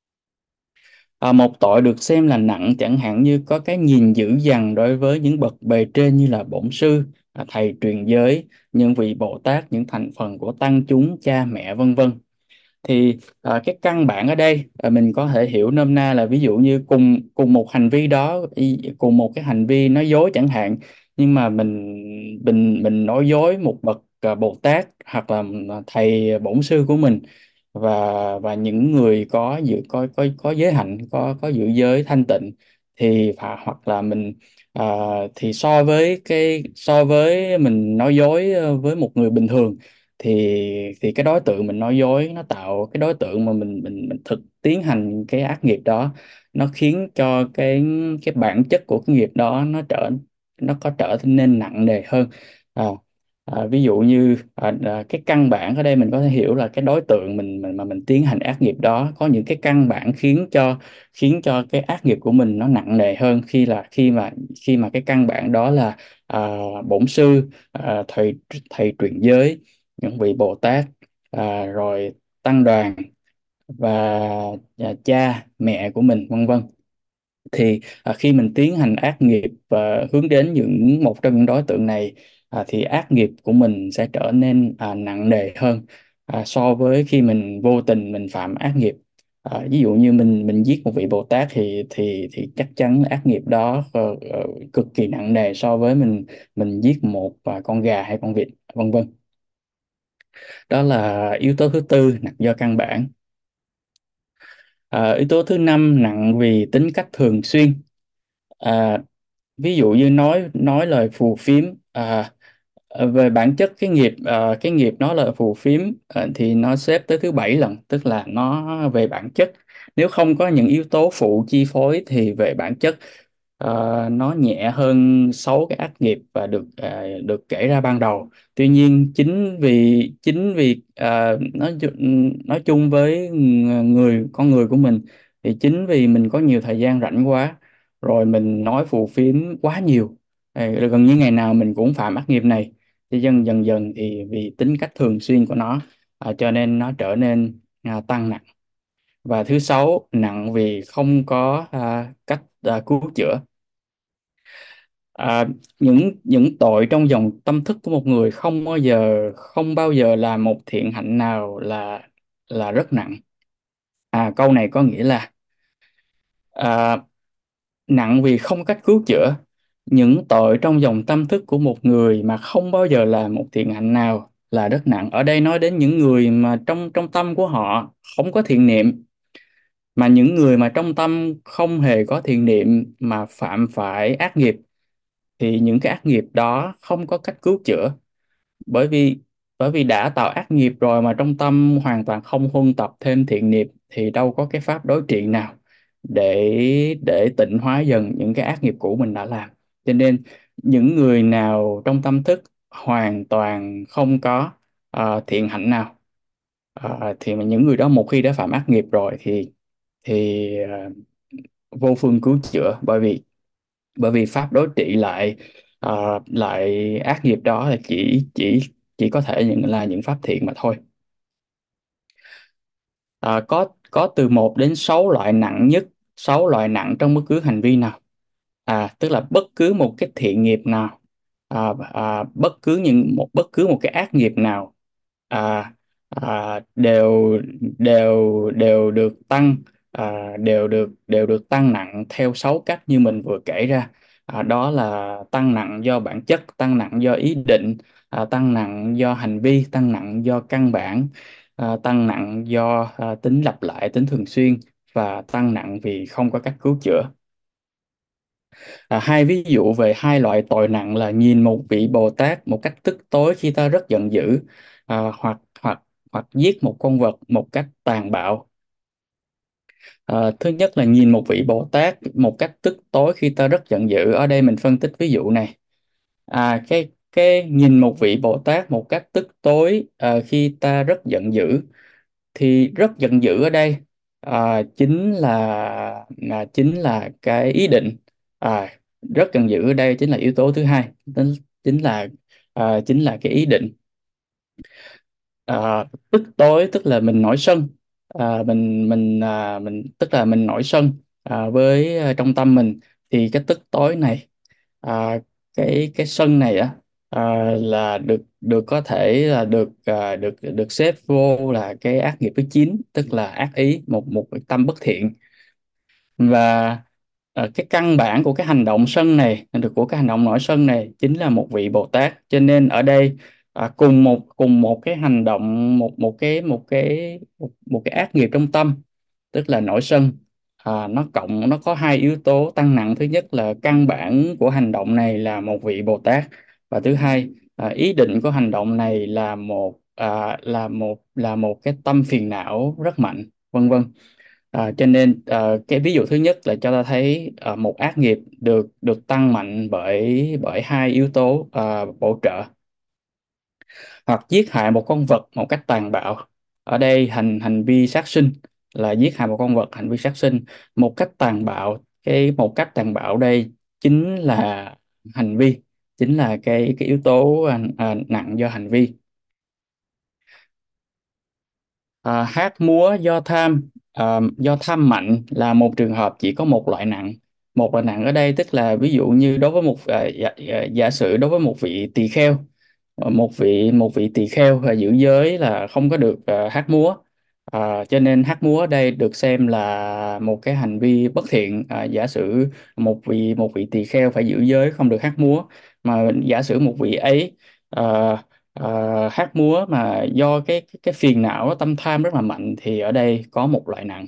À, một tội được xem là nặng chẳng hạn như có cái nhìn dữ dằn đối với những bậc bề trên như là bổn sư, à, thầy truyền giới, những vị Bồ Tát, những thành phần của tăng chúng, cha mẹ vân vân. Thì à, cái căn bản ở đây, à, mình có thể hiểu nôm na là ví dụ như cùng cùng một hành vi đó, y- cùng một cái hành vi nói dối chẳng hạn, nhưng mà mình mình mình nói dối một bậc à, Bồ Tát, hoặc là à, thầy bổn sư của mình, và và những người có giữ có có có giới hạnh, có có giữ giới thanh tịnh, thì phải, hoặc là mình à, thì so với cái so với mình nói dối ờ, với một người bình thường, thì thì cái đối tượng mình nói dối nó tạo cái đối tượng mà mình mình mình thực tiến hành cái ác nghiệp đó, nó khiến cho cái cái bản chất của cái nghiệp đó nó trở nó có trở nên nặng nề hơn. à, à, Ví dụ như à, à, cái căn bản ở đây mình có thể hiểu là cái đối tượng mình, mình mà mình tiến hành ác nghiệp đó có những cái căn bản khiến cho khiến cho cái ác nghiệp của mình nó nặng nề hơn, khi là khi mà khi mà cái căn bản đó là à, bổn sư, à, thầy thầy truyền giới, những vị Bồ Tát, à, rồi tăng đoàn, và à, cha mẹ của mình vân vân. Thì à, khi mình tiến hành ác nghiệp và hướng đến những một trong những đối tượng này, à, thì ác nghiệp của mình sẽ trở nên à, nặng nề hơn, à, so với khi mình vô tình mình phạm ác nghiệp. À, ví dụ như mình mình giết một vị Bồ Tát thì thì thì chắc chắn ác nghiệp đó ờ, ờ, cực kỳ nặng nề so với mình mình giết một à, con gà hay con vịt vân vân. Đó là yếu tố thứ tư, nặng do căn bản. À, yếu tố thứ năm, nặng vì tính cách thường xuyên. à, Ví dụ như nói nói lời phù phiếm. à, ờ, Về bản chất cái nghiệp, à, cái nghiệp nói lời phù phiếm, à, thì nó xếp tới thứ bảy lần, tức là nó về bản chất, nếu không có những yếu tố phụ chi phối thì về bản chất ờ, nó nhẹ hơn sáu cái ác nghiệp và được à, được kể ra ban đầu. Tuy nhiên chính vì chính vì à, nói chu- nói chung với người con người của mình, thì chính vì mình có nhiều thời gian rảnh quá, rồi mình nói phù phiếm quá nhiều. Ê, gần như ngày nào mình cũng phạm ác nghiệp này, thì dần dần dần thì vì tính cách thường xuyên của nó, à, cho nên nó trở nên à, tăng nặng. Và thứ sáu, nặng vì không có à, cách à, cứu chữa. à, những những tội trong dòng tâm thức của một người không bao giờ không bao giờ làm một thiện hạnh nào là là rất nặng. À, câu này có nghĩa là à, nặng vì không cách cứu chữa. Những tội trong dòng tâm thức của một người mà không bao giờ làm một thiện hạnh nào là rất nặng. Ở đây nói đến những người mà trong trong tâm của họ không có thiện niệm, mà những người mà trong tâm không hề có thiện niệm mà phạm phải ác nghiệp, thì những cái ác nghiệp đó không có cách cứu chữa. Bởi vì bởi vì đã tạo ác nghiệp rồi mà trong tâm hoàn toàn không huân tập thêm thiện nghiệp, thì đâu có cái pháp đối trị nào để để tịnh hóa dần những cái ác nghiệp cũ mình đã làm. Cho nên những người nào trong tâm thức hoàn toàn không có ờ, thiện hạnh nào, ờ, thì mà những người đó một khi đã phạm ác nghiệp rồi thì thì ờ, vô phương cứu chữa. Bởi vì bởi vì pháp đối trị lại ờ, lại ác nghiệp đó là chỉ chỉ chỉ có thể những là những pháp thiện mà thôi. Ờ, có có từ một đến sáu loại nặng nhất, sáu loại nặng trong bất cứ hành vi nào. À, tức là bất cứ một cái thiện nghiệp nào, à, à, bất cứ những một bất cứ một cái ác nghiệp nào, à, à, đều đều đều được tăng, à, đều được đều được tăng nặng theo sáu cách như mình vừa kể ra. À, đó là tăng nặng do bản chất, tăng nặng do ý định, à, tăng nặng do hành vi, tăng nặng do căn bản, à, tăng nặng do à, tính lặp lại, tính thường xuyên, và tăng nặng vì không có cách cứu chữa. À, hai ví dụ về hai loại tội nặng là nhìn một vị Bồ Tát một cách tức tối khi ta rất giận dữ, à, hoặc hoặc hoặc giết một con vật một cách tàn bạo. À, thứ nhất là nhìn một vị Bồ Tát một cách tức tối khi ta rất giận dữ. Ở đây mình phân tích ví dụ này. À, cái cái nhìn một vị Bồ Tát một cách tức tối à, khi ta rất giận dữ, thì rất giận dữ ở đây à, chính là à, chính là cái ý định. À, rất giận dữ ở đây chính là yếu tố thứ hai, chính, chính là à, chính là cái ý định. À, tức tối tức là mình nổi sân, à, mình mình à, mình tức là mình nổi sân à, với à, trong tâm mình. Thì cái tức tối này, à, cái cái sân này á, à, là được được có thể là được à, được được xếp vô là cái ác nghiệp thứ chín, tức là ác ý, một một cái tâm bất thiện. Và ờ, cái căn bản của cái hành động sân này, được của cái hành động nổi sân này chính là một vị Bồ Tát. Cho nên ở đây à, cùng một cùng một cái hành động, một một cái một cái một, một cái ác nghiệp trong tâm, tức là nổi sân, à, nó cộng nó có hai yếu tố tăng nặng. Thứ nhất là căn bản của hành động này là một vị Bồ Tát, và thứ hai, à, ý định của hành động này là một à, là một là một cái tâm phiền não rất mạnh, vân vân. À, cho nên à, cái ví dụ thứ nhất là cho ta thấy à, một ác nghiệp được được tăng mạnh bởi bởi hai yếu tố à, bổ trợ. Hoặc giết hại một con vật một cách tàn bạo. Ở đây hành hành vi sát sinh là giết hại một con vật, hành vi sát sinh một cách tàn bạo. Cái một cách tàn bạo đây chính là hành vi, chính là cái cái yếu tố à, à, nặng do hành vi. À, hát múa do tham, à, do tham mạnh là một trường hợp chỉ có một loại nặng. Một loại nặng ở đây tức là ví dụ như đối với một à, giả, giả giả sử đối với một vị tỳ kheo, ờ, một vị một vị tỳ kheo là giữ giới là không có được à, hát múa. À, cho nên hát múa ở đây được xem là một cái hành vi bất thiện. À, giả sử một vị một vị tỳ kheo phải giữ giới không được hát múa, mà giả sử một vị ấy à, Ờ, hát múa mà do cái cái, cái phiền não tâm tham rất là mạnh, thì ở đây có một loại nặng.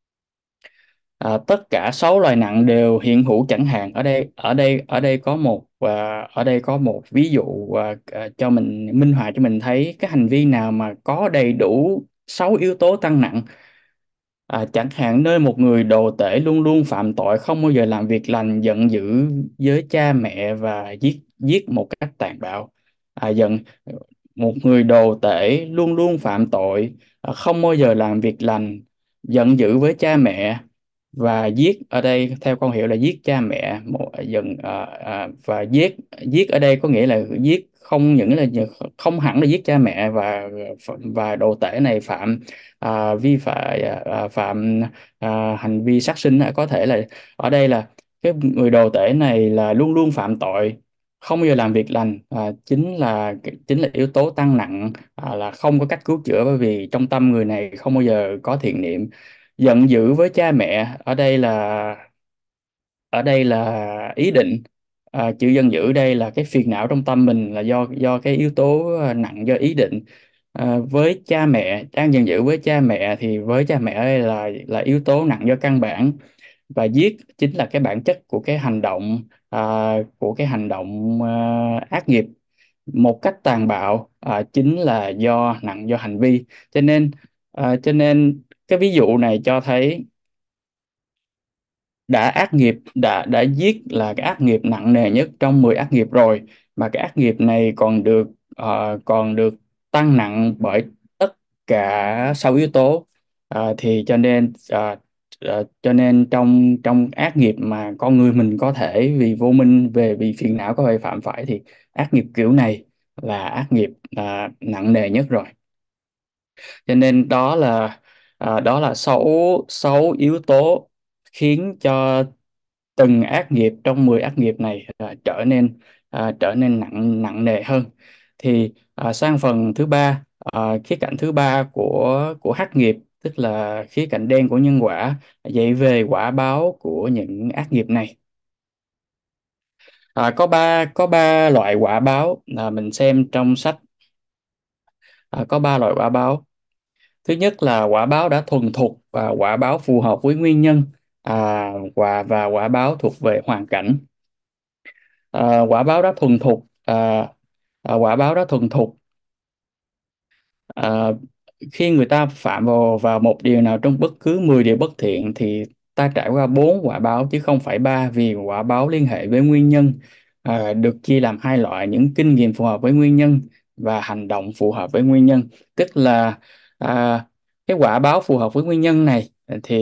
À, tất cả sáu loại nặng đều hiện hữu chẳng hạn. Ở đây ở đây ở đây có một à, ở đây có một ví dụ à, à, cho mình minh họa cho mình thấy cái hành vi nào mà có đầy đủ sáu yếu tố tăng nặng. À, chẳng hạn nơi một người đồ tể luôn luôn phạm tội, không bao giờ làm việc lành, giận dữ với cha mẹ và giết giết một cách tàn bạo. À, giận Một người đồ tể luôn luôn phạm tội, à, không bao giờ làm việc lành, giận dữ với cha mẹ và giết. Ở đây theo con hiểu là giết cha mẹ, một giận à, à, và giết. Giết ở đây có nghĩa là giết không những là không hẳn là giết cha mẹ, và và đồ tể này phạm à, vi phạm à, phạm à, hành vi sát sinh. Có thể là ở đây là cái người đồ tể này là luôn luôn phạm tội, không bao giờ làm việc lành, à, chính là chính là yếu tố tăng nặng, à, là không có cách cứu chữa, bởi vì trong tâm người này không bao giờ có thiện niệm. Giận dữ với cha mẹ ở đây là ở đây là ý định. À, chữ giận dữ đây là cái phiền não trong tâm mình, là do do cái yếu tố à, nặng do ý định. À, với cha mẹ, đang giận dữ với cha mẹ thì với cha mẹ ở đây là là yếu tố nặng do căn bản. Và giết chính là cái bản chất của cái hành động, à, của cái hành động à, ác nghiệp một cách tàn bạo, à, chính là do nặng do hành vi. Cho nên à, cho nên cái ví dụ này cho thấy đã ác nghiệp đã đã giết là cái ác nghiệp nặng nề nhất trong mười ác nghiệp rồi, mà cái ác nghiệp này còn được ờ, còn được tăng nặng bởi tất cả sáu yếu tố. Ờ, thì cho nên ờ, ờ, cho nên trong trong ác nghiệp mà con người mình có thể vì vô minh, về vì phiền não có thể phạm phải, thì ác nghiệp kiểu này là ác nghiệp à, nặng nề nhất rồi. Cho nên đó là À, đó là sáu sáu yếu tố khiến cho từng ác nghiệp trong mười ác nghiệp này à, trở nên à, trở nên nặng nặng nề hơn. Thì à, sang phần thứ ba, à, khía cạnh thứ ba của của hắc nghiệp, tức là khía cạnh đen của nhân quả, dạy về quả báo của những ác nghiệp này. À, có ba có ba loại quả báo là mình xem trong sách. À, có ba loại quả báo. Thứ nhất là quả báo đã thuần thục và quả báo phù hợp với nguyên nhân, à, và và quả báo thuộc về hoàn cảnh. À, quả báo đã thuần thục à, à, quả báo đã thuần thục à, khi người ta phạm vào vào một điều nào trong bất cứ mười điều bất thiện thì ta trải qua bốn quả báo chứ không phải ba, vì quả báo liên hệ với nguyên nhân, à, được chia làm hai loại: những kinh nghiệm phù hợp với nguyên nhân và hành động phù hợp với nguyên nhân. Tức là à, cái quả báo phù hợp với nguyên nhân này thì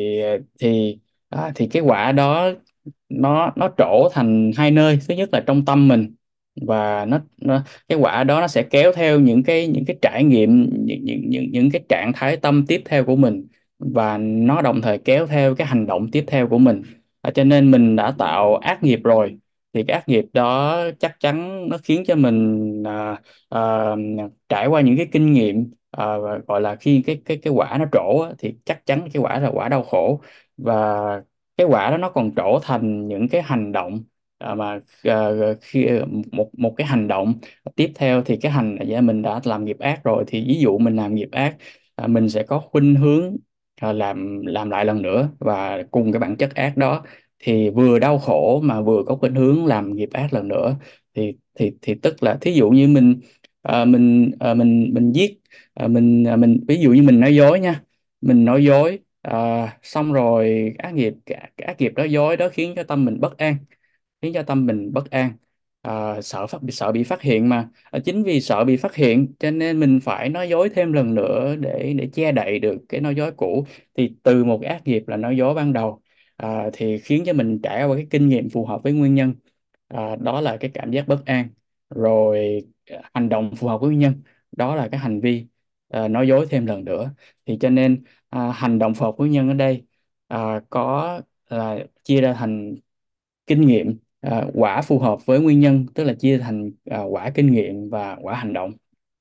thì à, thì cái quả đó nó nó trổ thành hai nơi. Thứ nhất là trong tâm mình, và nó, nó cái quả đó nó sẽ kéo theo những cái những cái trải nghiệm, những những những những cái trạng thái tâm tiếp theo của mình, và nó đồng thời kéo theo cái hành động tiếp theo của mình. À, cho nên mình đã tạo ác nghiệp rồi thì cái ác nghiệp đó chắc chắn nó khiến cho mình à, à, trải qua những cái kinh nghiệm, à, và gọi là khi cái cái cái quả nó trổ á, thì chắc chắn cái quả là quả đau khổ. Và cái quả đó nó còn trổ thành những cái hành động, à, mà à, khi một một cái hành động tiếp theo thì cái hành dạ, mình đã làm nghiệp ác rồi, thì ví dụ mình làm nghiệp ác, à, mình sẽ có khuynh hướng à, làm làm lại lần nữa, và cùng cái bản chất ác đó thì vừa đau khổ mà vừa có khuynh hướng làm nghiệp ác lần nữa. Thì thì thì tức là thí dụ như mình à, mình à, mình mình giết, à, mình à, mình ví dụ như mình nói dối nha. Mình nói dối, à, xong rồi ác nghiệp cái, cái ác nghiệp nói dối đó khiến cho tâm mình bất an, khiến cho tâm mình bất an. À, sợ phát sợ bị phát hiện mà. À, chính vì sợ bị phát hiện cho nên mình phải nói dối thêm lần nữa để để che đậy được cái nói dối cũ. Thì từ một cái ác nghiệp là nói dối ban đầu, à, thì khiến cho mình trải qua cái kinh nghiệm phù hợp với nguyên nhân, à, đó là cái cảm giác bất an. Rồi à, hành động phù hợp với nguyên nhân, đó là cái hành vi à, nói dối thêm lần nữa. Thì cho nên à, hành động phù hợp với nguyên nhân ở đây à, có là chia ra thành kinh nghiệm, à, quả phù hợp với nguyên nhân, tức là chia thành à, quả kinh nghiệm và quả hành động.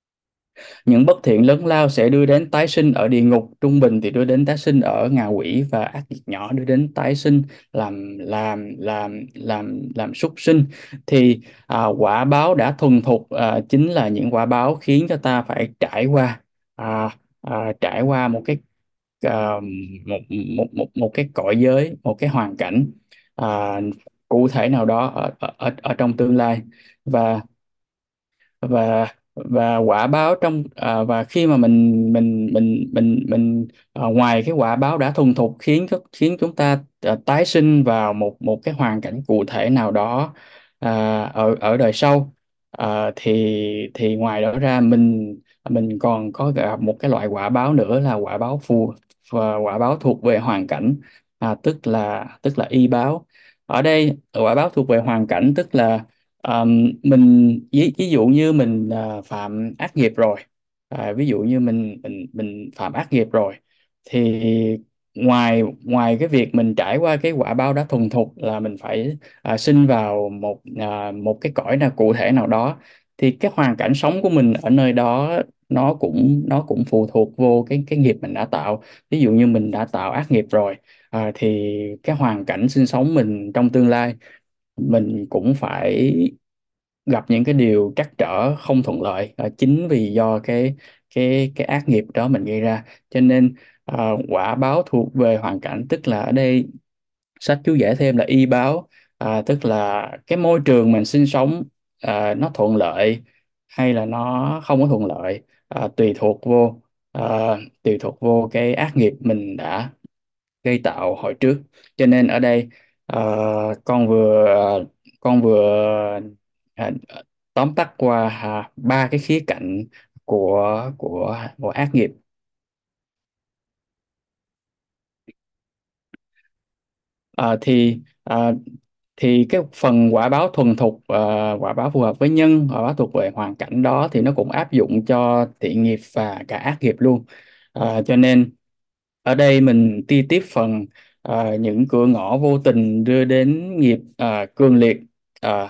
Những bất thiện lớn lao sẽ đưa đến tái sinh ở địa ngục, trung bình thì đưa đến tái sinh ở ngạ quỷ, và ác nghiệt nhỏ đưa đến tái sinh làm làm làm làm làm súc sinh. Thì à, quả báo đã thuần thục à, chính là những quả báo khiến cho ta phải trải qua à, à, trải qua một cái à, một, một một một cái cõi giới, một cái hoàn cảnh à, cụ thể nào đó ở ở ở ở trong tương lai. Và và và quả báo trong à, và khi mà mình mình mình mình mình à, ngoài cái quả báo đã thuần thục khiến cho khiến chúng ta à, tái sinh vào một một cái hoàn cảnh cụ thể nào đó à, ở ở đời sau, à, thì thì ngoài đó ra mình mình còn có gặp một cái loại quả báo nữa là quả báo phù và quả báo thuộc về hoàn cảnh, à, tức là tức là y báo. Ở đây quả báo thuộc về hoàn cảnh tức là Ờ, mình ví, ví dụ như mình à, phạm ác nghiệp rồi, à, ví dụ như mình mình mình phạm ác nghiệp rồi thì ngoài ngoài cái việc mình trải qua cái quả báo đã thuần thục là mình phải à, sinh vào một à, một cái cõi nào cụ thể nào đó, thì cái hoàn cảnh sống của mình ở nơi đó nó cũng nó cũng phụ thuộc vô cái cái nghiệp mình đã tạo. Ví dụ như mình đã tạo ác nghiệp rồi, à, thì cái hoàn cảnh sinh sống mình trong tương lai mình cũng phải gặp những cái điều trắc trở không thuận lợi, à, chính vì do cái cái cái ác nghiệp đó mình gây ra. Cho nên à, quả báo thuộc về hoàn cảnh, tức là ở đây sách chú giải thêm là y báo, à, tức là cái môi trường mình sinh sống à, nó thuận lợi hay là nó không có thuận lợi, à, tùy thuộc vô à, tùy thuộc vô cái ác nghiệp mình đã gây tạo hồi trước. Cho nên ở đây ờ, con vừa con vừa à, tóm tắt qua à, ba cái khía cạnh của của của ác nghiệp. Ờ, thì ờ, thì cái phần quả báo thuần thục, ờ, quả báo phù hợp với nhân, quả báo thuộc về hoàn cảnh đó thì nó cũng áp dụng cho thiện nghiệp và cả ác nghiệp luôn. Ờ, cho nên Ở đây mình đi tiếp phần à, những cửa ngõ vô tình đưa đến nghiệp à, cường liệt. À,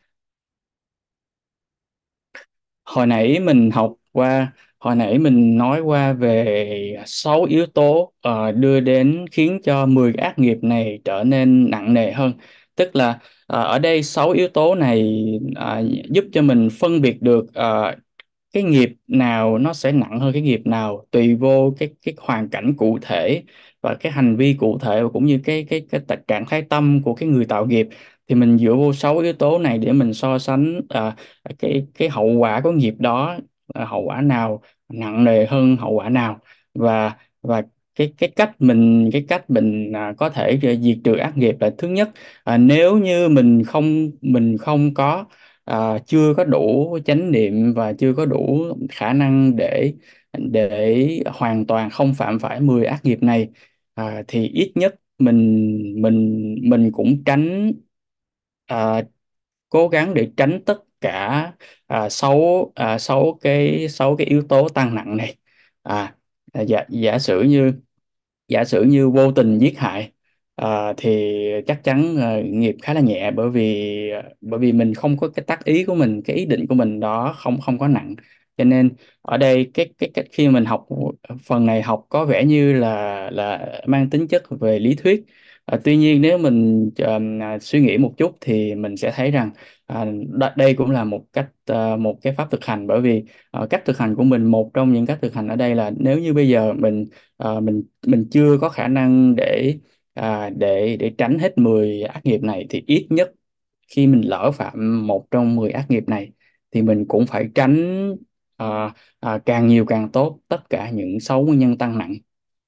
hồi nãy mình học qua hồi nãy mình nói qua về sáu yếu tố ờ, đưa đến khiến cho mười cái ác nghiệp này trở nên nặng nề hơn. Tức là ờ, ở đây sáu yếu tố này ờ, giúp cho mình phân biệt được ờ, cái nghiệp nào nó sẽ nặng hơn cái nghiệp nào tùy vô cái cái hoàn cảnh cụ thể và cái hành vi cụ thể, và cũng như cái cái cái tật- trạng thái tâm của cái người tạo nghiệp. Thì mình dựa vô sáu yếu tố này để mình so sánh à, cái cái hậu quả của nghiệp đó, à, hậu quả nào nặng nề hơn hậu quả nào, và và cái cái cách mình cái cách mình à, có thể diệt trừ ác nghiệp là: thứ nhất, à, nếu như mình không mình không có à, chưa có đủ chánh niệm và chưa có đủ khả năng để để hoàn toàn không phạm phải mười ác nghiệp này, à, thì ít nhất mình mình mình cũng tránh à, cố gắng để tránh tất cả à, sáu à, sáu cái sáu cái yếu tố tăng nặng này. à, à, giả giả sử như giả sử như vô tình giết hại, à, thì chắc chắn à, nghiệp khá là nhẹ, bởi vì bởi vì mình không có cái tác ý của mình, cái ý định của mình đó không không có nặng. Cho nên ở đây cái cái cách khi mình học phần này, học có vẻ như là là mang tính chất về lý thuyết. À, tuy nhiên nếu mình ờ, à, suy nghĩ một chút thì mình sẽ thấy rằng à, đ- đây cũng là một cách à, một cái pháp thực hành. Bởi vì ờ, cách thực hành của mình, một trong những cách thực hành ở đây là nếu như bây giờ mình ờ, mình mình chưa có khả năng để à, để để tránh hết mười ác nghiệp này, thì ít nhất khi mình lỡ phạm một trong mười ác nghiệp này thì mình cũng phải tránh à, à, càng nhiều càng tốt tất cả những sáu nguyên nhân tăng nặng.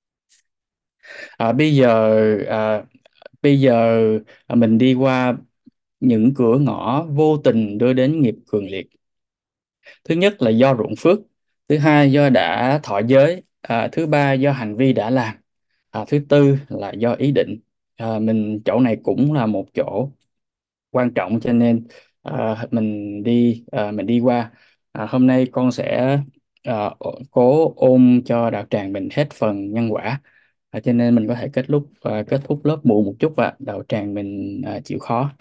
À, bây giờ à, bây giờ mình đi qua những cửa ngõ vô tình đưa đến nghiệp cường liệt. Thứ nhất là do ruộng phước, thứ hai do đã thọ giới, à, thứ ba do hành vi đã làm, à, thứ tư là do ý định. À, mình chỗ này cũng là một chỗ quan trọng, cho nên à, mình đi à, mình đi qua. À, hôm nay con sẽ à, cố ôn cho đạo tràng mình hết phần nhân quả, à, cho nên mình có thể kết thúc à, kết thúc lớp muộn một chút, và đạo tràng mình à, chịu khó.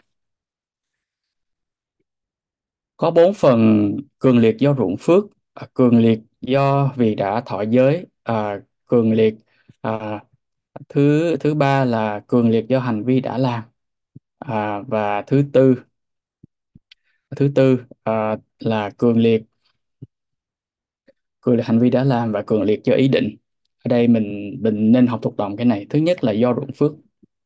Có bốn phần: cường liệt do ruộng phước, à, cường liệt do vì đã thọ giới, à, cường liệt à, thứ thứ ba là cường liệt do hành vi đã làm, à, và thứ tư thứ tư à, là cường liệt cường liệt hành vi đã làm và cường liệt do ý định. Ở đây mình mình nên học thuộc lòng cái này. Thứ nhất là do ruộng phước.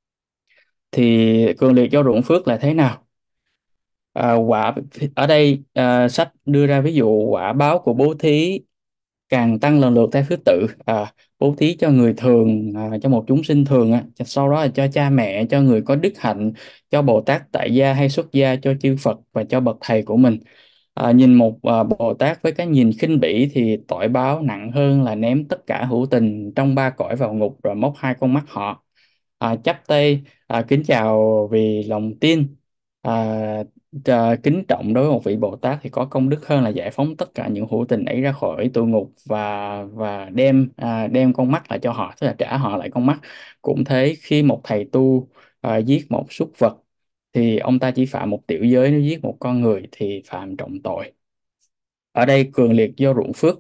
Thì cường liệt do ruộng phước là thế nào? À, quả ở đây à, sách đưa ra ví dụ quả báo của bố thí càng tăng lần lượt theo thứ tự. À, bố thí cho người thường, à, cho một chúng sinh thường á, sau đó là cho cha mẹ, cho người có đức hạnh, cho Bồ Tát tại gia hay xuất gia, cho chư Phật và cho bậc thầy của mình. À, nhìn một à, Bồ Tát với cái nhìn khinh bỉ thì tội báo nặng hơn là ném tất cả hữu tình trong ba cõi vào ngục rồi móc hai con mắt họ. À, chắp tay à, kính chào vì lòng tin. à, à, Kính trọng đối với một vị Bồ Tát thì có công đức hơn là giải phóng tất cả những hữu tình ấy ra khỏi tù ngục, và và đem à, đem con mắt lại cho họ, tức là trả họ lại con mắt. Cũng thế, khi một thầy tu à, giết một súc vật thì ông ta chỉ phạm một tiểu giới, nếu giết một con người thì phạm trọng tội. Ở đây cường liệt do ruộng phước,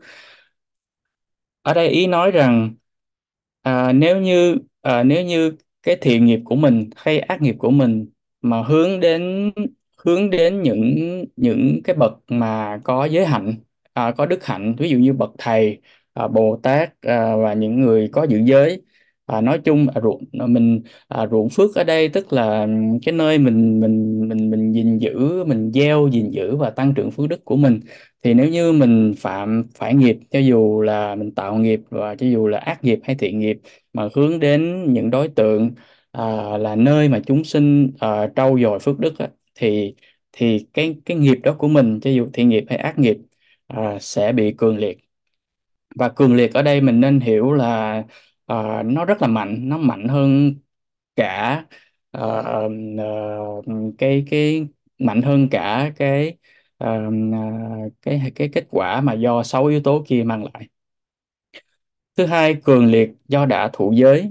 ở đây ý nói rằng à, nếu như à, nếu như cái thiện nghiệp của mình hay ác nghiệp của mình mà hướng đến hướng đến những những cái bậc mà có giới hạnh, à, có đức hạnh, ví dụ như bậc thầy, à, Bồ Tát, à, và những người có giữ giới. À, nói chung à, ruộng mình à, ruộng phước ở đây tức là cái nơi mình mình mình mình gìn giữ, mình gieo gìn giữ và tăng trưởng phước đức của mình. Thì nếu như mình phạm phải nghiệp, cho dù là mình tạo nghiệp và cho dù là ác nghiệp hay thiện nghiệp, mà hướng đến những đối tượng à, là nơi mà chúng sinh à, trau dồi phước đức á, thì thì cái cái nghiệp đó của mình, cho dù thiện nghiệp hay ác nghiệp, à, sẽ bị cường liệt. Và cường liệt ở đây mình nên hiểu là à, nó rất là mạnh, nó mạnh hơn cả ờ, ờ, cái cái mạnh hơn cả cái ờ, ờ, cái cái kết quả mà do sáu yếu tố kia mang lại. Thứ hai, cường liệt do đã thụ giới.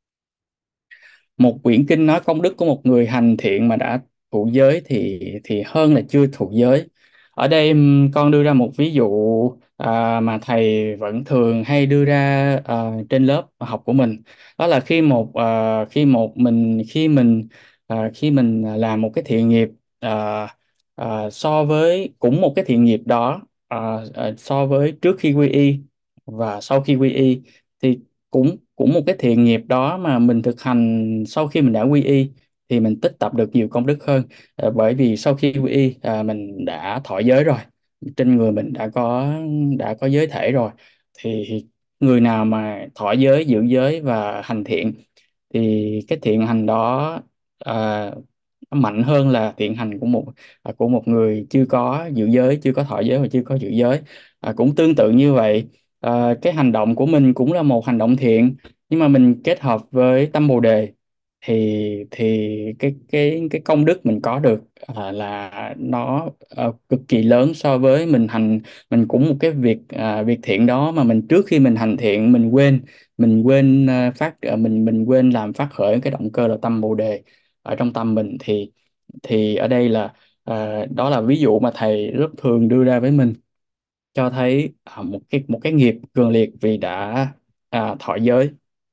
Một quyển kinh nói công đức của một người hành thiện mà đã thụ giới thì thì hơn là chưa thụ giới. Ở đây ừm, con đưa ra một ví dụ à, mà thầy vẫn thường hay đưa ra à, trên lớp học của mình. Đó là khi một à, khi một mình khi mình à, khi mình làm một cái thiện nghiệp, à, à, so với cũng một cái thiện nghiệp đó, à, à, so với trước khi quy y và sau khi quy y, thì cũng cũng một cái thiện nghiệp đó mà mình thực hành sau khi mình đã quy y thì mình tích tập được nhiều công đức hơn. Ờ, bởi vì sau khi quy y à, mình đã thọ giới rồi, trên người mình đã có đã có giới thể rồi, thì người nào mà thọ giới, giữ giới và hành thiện thì cái thiện hành đó à, nó mạnh hơn là thiện hành của một à, của một người chưa có giữ giới, chưa có thọ giới và chưa có giữ giới. À, cũng tương tự như vậy. À, cái hành động của mình cũng là một hành động thiện, nhưng mà mình kết hợp với tâm Bồ đề thì thì cái cái cái công đức mình có được à, là nó à, cực kỳ lớn so với mình hành mình cũng một cái việc à, việc thiện đó mà mình trước khi mình hành thiện mình quên mình quên à, phát à, mình mình quên làm phát khởi cái động cơ là tâm Bồ đề ở trong tâm mình. Thì thì ở đây là à, đó là ví dụ mà thầy rất thường đưa ra với mình, cho thấy à, một cái một cái nghiệp cường liệt vì đã à, thọ giới.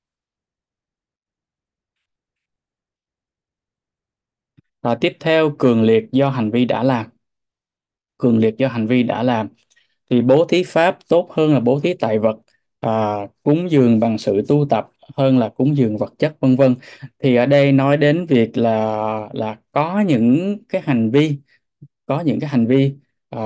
À, tiếp theo, cường liệt do hành vi đã làm. Cường liệt do hành vi đã làm thì bố thí pháp tốt hơn là bố thí tài vật, à, cúng dường bằng sự tu tập hơn là cúng dường vật chất, vân vân. Thì ở đây nói đến việc là là có những cái hành vi có những cái hành vi à,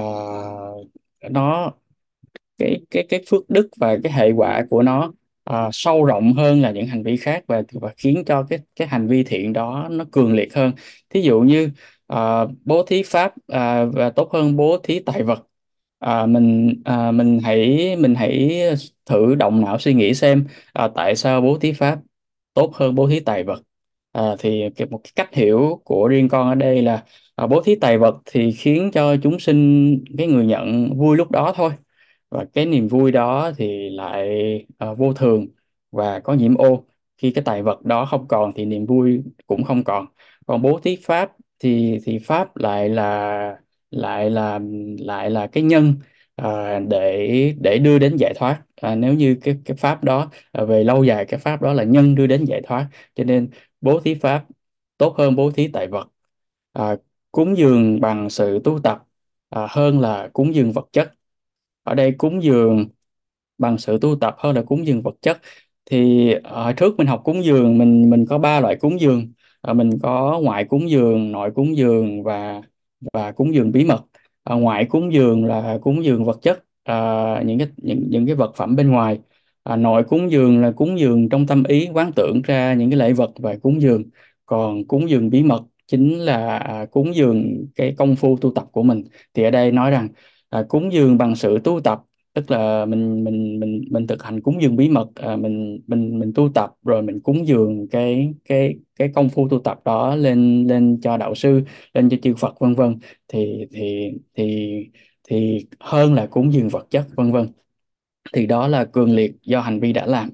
nó cái cái cái phước đức và cái hệ quả của nó à, sâu rộng hơn là những hành vi khác, và và khiến cho cái cái hành vi thiện đó nó cường liệt hơn. Thí dụ như à, bố thí pháp à, và tốt hơn bố thí tài vật. À, mình à, mình hãy mình hãy thử động não suy nghĩ xem à, tại sao bố thí pháp tốt hơn bố thí tài vật. À, thì cái, một cái cách hiểu của riêng con ở đây là à, bố thí tài vật thì khiến cho chúng sinh, cái người nhận vui lúc đó thôi, và cái niềm vui đó thì lại à, vô thường và có nhiễm ô. Khi cái tài vật đó không còn thì niềm vui cũng không còn. Còn bố thí pháp thì thì pháp lại là lại là lại là cái nhân à, để để đưa đến giải thoát. À, nếu như cái cái pháp đó à, về lâu dài cái pháp đó là nhân đưa đến giải thoát, cho nên bố thí pháp tốt hơn bố thí tài vật. À, cúng dường bằng sự tu tập à, hơn là cúng dường vật chất. Ở đây cúng dường bằng sự tu tập hơn là cúng dường vật chất. Thì ở trước mình học cúng dường, mình mình có ba loại cúng dường. Ờ, mình có ngoại cúng dường, nội cúng dường và và cúng dường bí mật. Ờ, ngoại cúng dường là cúng dường vật chất, ờ, những cái những những cái vật phẩm bên ngoài. Ờ, nội cúng dường là cúng dường trong tâm ý quán tưởng ra những cái lễ vật và cúng dường. Còn cúng dường bí mật chính là à, cúng dường cái công phu tu tập của mình. Thì ở đây nói rằng à, cúng dường bằng sự tu tập, tức là mình mình mình mình thực hành cúng dường bí mật, à, mình mình mình tu tập rồi mình cúng dường cái cái cái công phu tu tập đó lên lên cho đạo sư, lên cho chư Phật, vân vân. Thì thì thì thì hơn là cúng dường vật chất, vân vân. Thì đó là cường liệt do hành vi đã làm.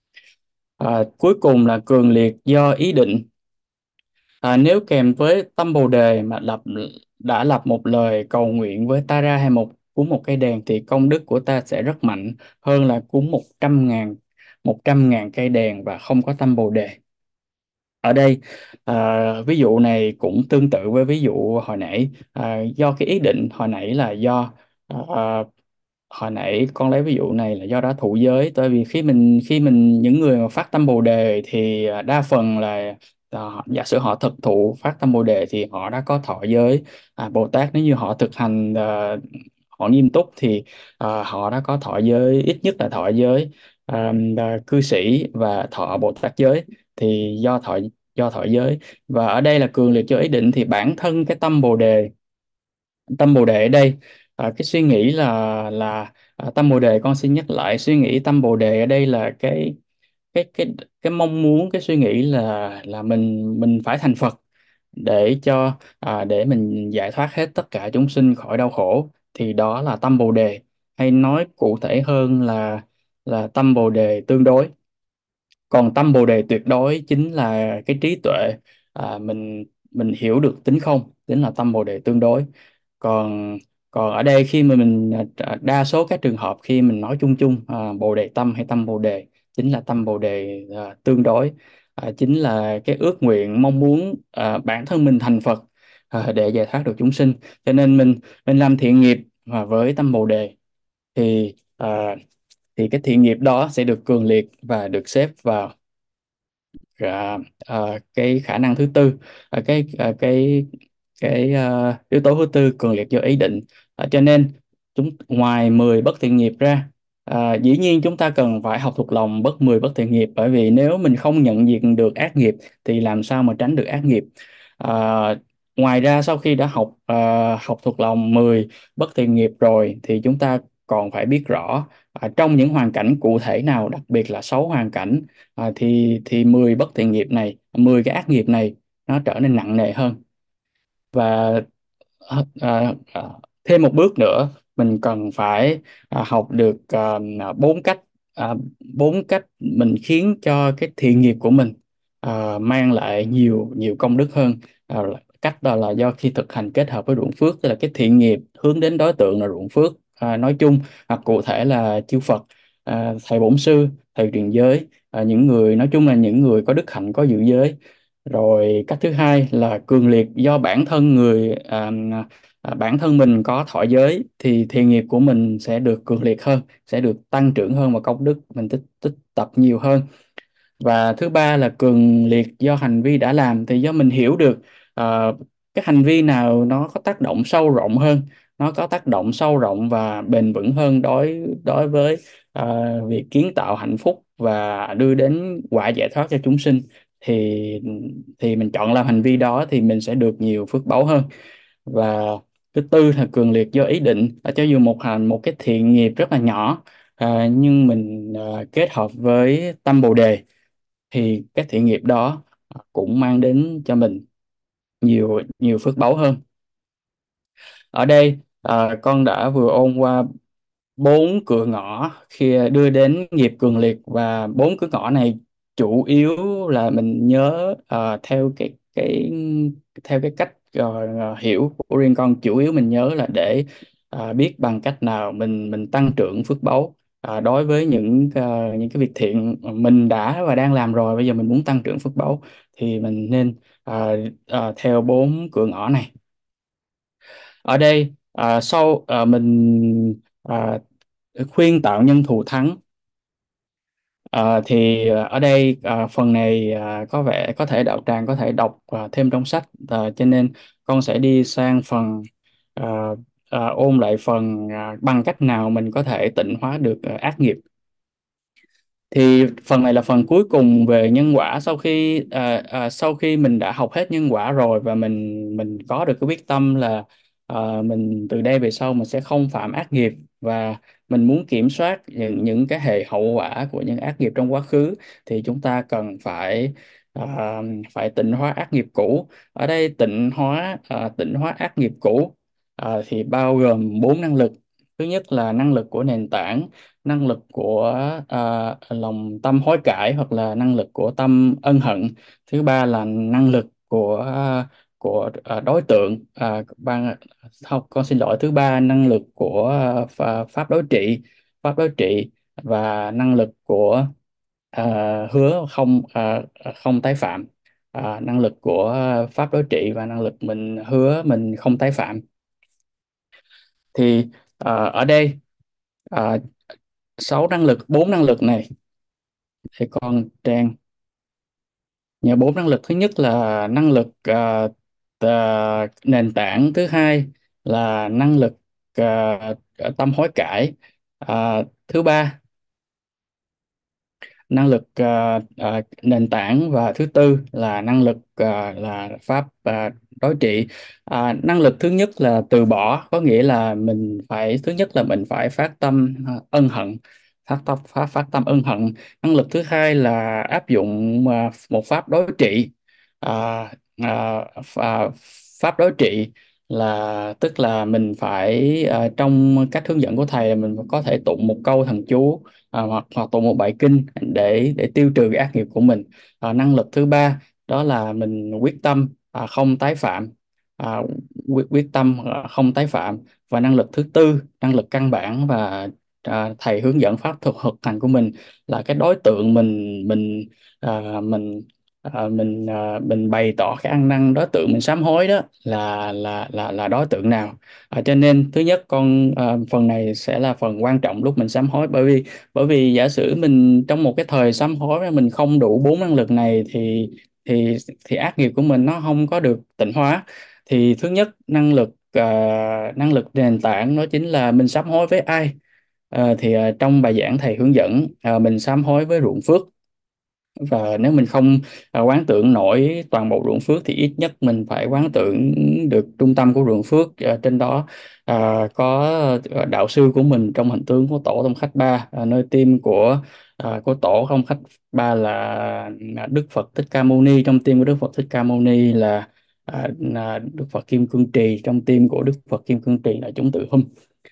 À, cuối cùng là cường liệt do ý định. À, nếu kèm với tâm Bồ đề mà lập đã lập một lời cầu nguyện với Tara hay một cúng một cây đèn thì công đức của ta sẽ rất mạnh hơn là cúng một trăm ngàn một trăm ngàn cây đèn và không có tâm Bồ đề. Ở đây à, ví dụ này cũng tương tự với ví dụ hồi nãy. À, do cái ý định hồi nãy là do à, hồi nãy con lấy ví dụ này là do đã thụ giới. Tại vì khi mình khi mình những người mà phát tâm Bồ đề thì à, đa phần là à, giả sử họ thực thụ phát tâm Bồ đề thì họ đã có thọ giới à, Bồ Tát. Nếu như họ thực hành à, họ nghiêm túc thì à, họ đã có thọ giới, ít nhất là thọ giới à, à, cư sĩ và thọ Bồ Tát giới. Thì do thọ do thọ giới, và ở đây là cường liệt cho ý định, thì bản thân cái tâm Bồ đề tâm Bồ đề ở đây à, cái suy nghĩ là là à, tâm Bồ đề, con xin nhắc lại suy nghĩ tâm Bồ đề ở đây là cái cái cái cái mong muốn, cái suy nghĩ là là mình mình phải thành Phật để cho à, để mình giải thoát hết tất cả chúng sinh khỏi đau khổ. Thì đó là tâm Bồ đề. Hay nói cụ thể hơn là là tâm bồ đề tương đối. Còn tâm bồ đề tuyệt đối chính là cái trí tuệ, à, mình mình hiểu được tính không, chính là tâm bồ đề tương đối. Còn còn ở đây khi mà mình à, đa số các trường hợp khi mình nói chung chung à, bồ đề tâm hay tâm bồ đề chính là tâm bồ đề à, tương đối, à, chính là cái ước nguyện mong muốn à, bản thân mình thành Phật, à, để giải thoát được chúng sinh. Cho nên mình mình làm thiện nghiệp mà với tâm bồ đề thì à, thì cái thiện nghiệp đó sẽ được cường liệt và được xếp vào à, à, cái khả năng thứ tư, à, cái à, cái cái à, yếu tố thứ tư cường liệt do ý định. À, cho nên chúng ngoài mười bất thiện nghiệp ra, à, dĩ nhiên chúng ta cần phải học thuộc lòng bất mười bất thiện nghiệp, bởi vì nếu mình không nhận diện được ác nghiệp thì làm sao mà tránh được ác nghiệp. à, Ngoài ra sau khi đã học à, học thuộc lòng mười bất thiện nghiệp rồi thì chúng ta còn phải biết rõ à, trong những hoàn cảnh cụ thể nào, đặc biệt là sáu hoàn cảnh, à, thì thì mười bất thiện nghiệp này, mười cái ác nghiệp này nó trở nên nặng nề hơn. Và à, à, à, thêm một bước nữa, mình cần phải à, học được à, à, bốn cách, à, bốn cách mình khiến cho cái thiện nghiệp của mình à, mang lại nhiều nhiều công đức hơn. À, cách đó là do khi thực hành kết hợp với ruộng phước, tức là cái thiện nghiệp hướng đến đối tượng là ruộng phước à, nói chung, hoặc cụ thể là chư Phật, à, thầy bổn sư, thầy truyền giới, à, những người nói chung là những người có đức hạnh có giữ giới. Rồi cách thứ hai là cường liệt do bản thân người à, à, bản thân mình có thọ giới thì thiện nghiệp của mình sẽ được cường liệt hơn, sẽ được tăng trưởng hơn và công đức mình tích tích tập nhiều hơn. Và thứ ba là cường liệt do hành vi đã làm, thì do mình hiểu được ờ, cái hành vi nào nó có tác động sâu rộng hơn, nó có tác động sâu rộng và bền vững hơn đối đối với ờ, việc kiến tạo hạnh phúc và đưa đến quả giải thoát cho chúng sinh, thì thì mình chọn làm hành vi đó thì mình sẽ được nhiều phước báu hơn. Và thứ tư là cường liệt do ý định. Là cho dù một hành một cái thiện nghiệp rất là nhỏ, à, nhưng mình à, kết hợp với tâm bồ đề thì cái thiện nghiệp đó cũng mang đến cho mình nhiều nhiều phước báu hơn. Ở đây à, con đã vừa ôn qua bốn cửa ngõ khi đưa đến nghiệp cường liệt, và bốn cửa ngõ này chủ yếu là mình nhớ à, theo cái cái theo cái cách ờ, hiểu của riêng con, chủ yếu mình nhớ là để à, biết bằng cách nào mình mình tăng trưởng phước báu à, đối với những ờ, những cái việc thiện mình đã và đang làm rồi, bây giờ mình muốn tăng trưởng phước báu thì mình nên à, à, theo bốn cửa ngõ này. Ở đây à, sau à, mình à, khuyên tạo nhân thù thắng. À, thì à, ở đây à, phần này à, có vẻ có thể đạo tràng có thể đọc à, thêm trong sách, à, cho nên con sẽ đi sang phần à, à, ôn lại phần à, bằng cách nào mình có thể tịnh hóa được à, ác nghiệp. Thì phần này là phần cuối cùng về nhân quả. Sau khi à, à, sau khi mình đã học hết nhân quả rồi và mình mình có được cái quyết tâm là à, mình từ đây về sau mình sẽ không phạm ác nghiệp, và mình muốn kiểm soát những những cái hệ hậu quả của những ác nghiệp trong quá khứ, thì chúng ta cần phải à, phải tịnh hóa ác nghiệp cũ. Ở đây tịnh hóa à, tịnh hóa ác nghiệp cũ à, thì bao gồm bốn năng lực. Thứ nhất là năng lực của nền tảng, năng lực của à, lòng tâm hối cải hoặc là năng lực của tâm ân hận. Thứ ba là năng lực của à, của à, đối tượng à, ban không, con xin lỗi, thứ ba năng lực của à, pha- pháp đối trị, pháp đối trị và năng lực của à, hứa không à, không tái phạm. À, năng lực của pháp đối trị và năng lực mình hứa mình không tái phạm. Thì à, ở đây à, sáu năng lực bốn năng lực này thì con Trang nhờ bốn năng lực. Thứ nhất là năng lực à, tà- nền tảng. Thứ hai là năng lực à, tâm hối cải. À, thứ ba năng lực à, à, nền tảng, và thứ tư là năng lực à, là pháp à, đối trị. À, năng lực thứ nhất là từ bỏ, có nghĩa là mình phải, thứ nhất là mình phải phát tâm à, ân hận, phát tâm phát, phát tâm ân hận. Năng lực thứ hai là áp dụng à, một pháp đối trị. à, à, phà- Pháp đối trị là tức là mình phải ờ, trong cách hướng dẫn của thầy là mình có thể tụng một câu thần chú, ờ, hoặc hoặc tụng một bài kinh để để tiêu trừ cái ác nghiệp của mình. Ờ, năng lực thứ ba đó là mình quyết tâm à, không tái phạm. À, quyết, quyết tâm à, không tái phạm. Và năng lực thứ tư, năng lực căn bản và à, thầy hướng dẫn pháp thuật thực hành của mình là cái đối tượng mình mình à, mình à, mình à, mình bày tỏ cái ăn năn, đối tượng mình sám hối đó là là là là đối tượng nào. À, cho nên thứ nhất con à, phần này sẽ là phần quan trọng lúc mình sám hối, bởi vì bởi vì giả sử mình trong một cái thời sám hối mà mình không đủ bốn năng lực này thì thì thì ác nghiệp của mình nó không có được tịnh hóa. Thì thứ nhất, năng lực à, năng lực nền tảng đó chính là mình sám hối với ai. À, thì à, trong bài giảng thầy hướng dẫn à, mình sám hối với ruộng phước. Và nếu mình không à, quán tưởng nổi toàn bộ ruộng phước thì ít nhất mình phải quán tưởng được trung tâm của ruộng phước. À, trên đó à, có à, đạo sư của mình trong hình tướng của tổ Tông Khách Ba, à, nơi tim của à, của tổ Tông Khách Ba là à, Đức Phật Thích Ca Mâu Ni, trong tim của Đức Phật Thích Ca Mâu Ni là, à, là Đức Phật Kim Cương Trì, trong tim của Đức Phật Kim Cương Trì là chúng tự hung.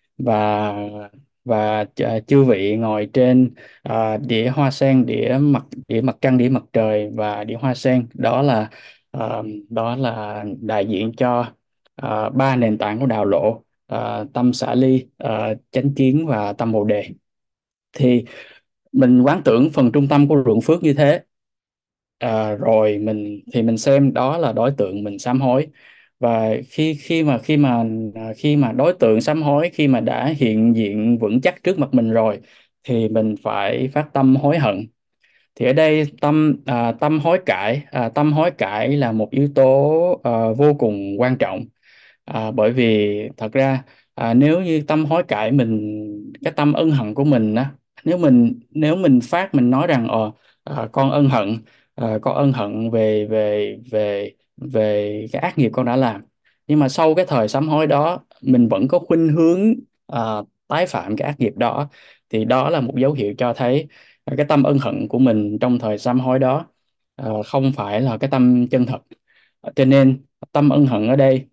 Và và ch- chư vị ngồi trên à, đĩa hoa sen, đĩa mặt đĩa mặt trăng, đĩa mặt trời và đĩa hoa sen, đó là à, đó là đại diện cho à, ba nền tảng của đạo lộ: à, tâm xả ly, à, chánh kiến và tâm bồ đề. Thì mình quán tưởng phần trung tâm của ruộng phước như thế. À, rồi mình thì mình xem đó là đối tượng mình sám hối. Và khi khi mà khi mà à, khi mà đối tượng sám hối khi mà đã hiện diện vững chắc trước mặt mình rồi thì mình phải phát tâm hối hận. Thì ở đây tâm à, tâm hối cải à, tâm hối cải là một yếu tố à, vô cùng quan trọng. À, bởi vì thật ra à, nếu như tâm hối cải mình, cái tâm ân hận của mình á, nếu mình nếu mình phát mình nói rằng ờ à, con ân hận, à, con ân hận về về về về cái ác nghiệp con đã làm, nhưng mà sau cái thời sám hối đó mình vẫn có khuynh hướng à, tái phạm cái ác nghiệp đó, thì đó là một dấu hiệu cho thấy à, cái tâm ân hận của mình trong thời sám hối đó à, không phải là cái tâm chân thật. Cho nên tâm ân hận ở đây,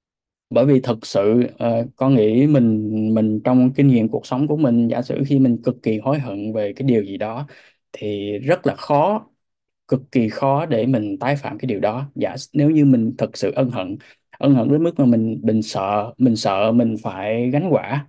bởi vì thực sự ờ, con nghĩ mình mình trong kinh nghiệm cuộc sống của mình, giả sử khi mình cực kỳ hối hận về cái điều gì đó thì rất là khó, cực kỳ khó để mình tái phạm cái điều đó. Giả nếu như mình thực sự ân hận, ân hận đến mức mà mình mình sợ mình sợ mình phải gánh quả,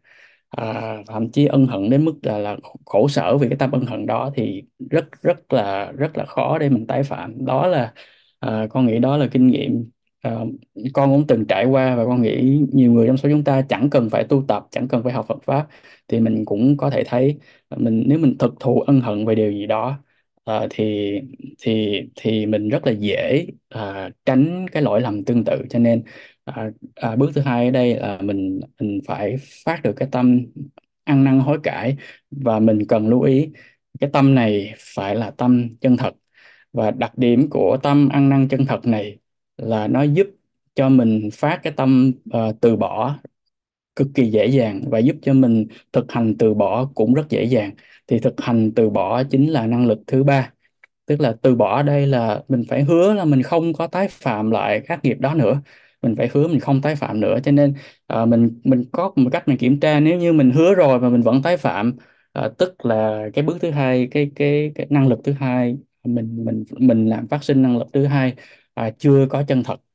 à, thậm chí ân hận đến mức là là khổ sở vì cái tâm ân hận đó, thì rất rất là rất là khó để mình tái phạm. Đó là à, con nghĩ đó là kinh nghiệm à, con cũng từng trải qua, và con nghĩ nhiều người trong số chúng ta chẳng cần phải tu tập, chẳng cần phải học Phật pháp thì mình cũng có thể thấy mình, nếu mình thực thụ ân hận về điều gì đó à, thì thì thì mình rất là dễ à, tránh cái lỗi lầm tương tự. Cho nên à, à, bước thứ hai ở đây là mình mình phải phát được cái tâm ăn năn hối cải. Và mình cần lưu ý cái tâm này phải là tâm chân thật. Và đặc điểm của tâm ăn năn chân thật này là nó giúp cho mình phát cái tâm ờ, từ bỏ cực kỳ dễ dàng, và giúp cho mình thực hành từ bỏ cũng rất dễ dàng. Thì thực hành từ bỏ chính là năng lực thứ ba. Tức là từ bỏ ở đây là mình phải hứa là mình không có tái phạm lại các nghiệp đó nữa. Mình phải hứa mình không tái phạm nữa. Cho nên ờ, mình mình có một cách mình kiểm tra, nếu như mình hứa rồi mà mình vẫn tái phạm, ờ, tức là cái bước thứ hai, cái cái cái năng lực thứ hai, mình mình mình làm phát sinh năng lực thứ hai à, chưa có chân thật.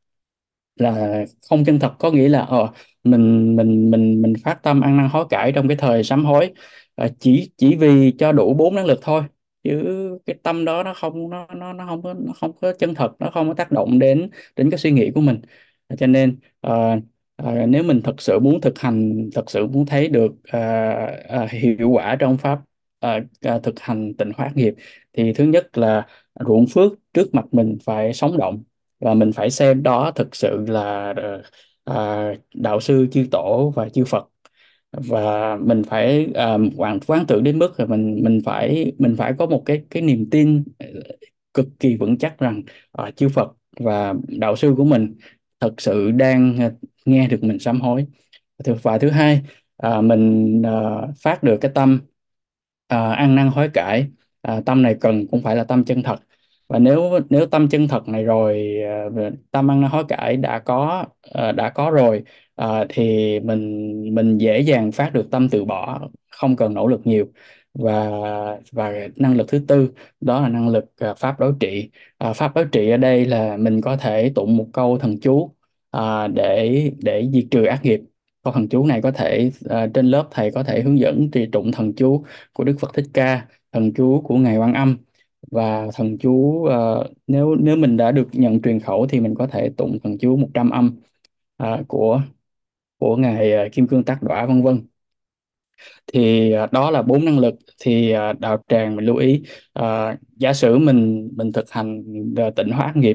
Là không chân thật có nghĩa là ờ mình mình mình mình phát tâm ăn năn hối cải trong cái thời sám hối ờ, chỉ chỉ vì cho đủ bốn năng lực thôi, chứ cái tâm đó nó không nó nó nó không có nó không có chân thật, nó không có tác động đến đến cái suy nghĩ của mình. Cho nên ờ, ờ, nếu mình thật sự muốn thực hành, thật sự muốn thấy được ờ, ờ, hiệu quả trong pháp ờ, ờ, thực hành tịnh hóa nghiệp, thì thứ nhất là ruộng phước trước mặt mình phải sống động, và mình phải xem đó thực sự là ờ, à, đạo sư chư tổ và chư Phật. Và mình phải à, quán quán tưởng đến mức là mình mình phải mình phải có một cái cái niềm tin ờ, cực kỳ vững chắc rằng à, chư Phật và đạo sư của mình thật sự đang à, nghe được mình sám hối. Thứ- và thứ hai, à, mình à, phát được cái tâm à, ăn năn hối cải. À, tâm này cần cũng phải là tâm chân thật. Và nếu nếu tâm chân thật này rồi, ờ, tâm ăn năn hối cải đã có ờ, đã có rồi, ờ, thì mình mình dễ dàng phát được tâm từ bỏ, không cần nỗ lực nhiều. Và và năng lực thứ tư, đó là năng lực ờ, pháp đối trị. Ờ, pháp đối trị ở đây là mình có thể tụng một câu thần chú, ờ, để để diệt trừ ác nghiệp. Câu thần chú này có thể, ờ, trên lớp thầy có thể hướng dẫn trì tụng thần chú của Đức Phật Thích Ca, thần chú của ngài Quan Âm, và thần chú, ờ, nếu nếu mình đã được nhận truyền khẩu thì mình có thể tụng thần chú một trăm âm, ờ, của của ngài ờ, Kim Cương Tát Đọa, vân vân. Thì ờ, đó là bốn năng lực. Thì ờ, đạo tràng mình lưu ý, ờ, giả sử mình mình thực hành ờ, tịnh hóa ác nghiệp,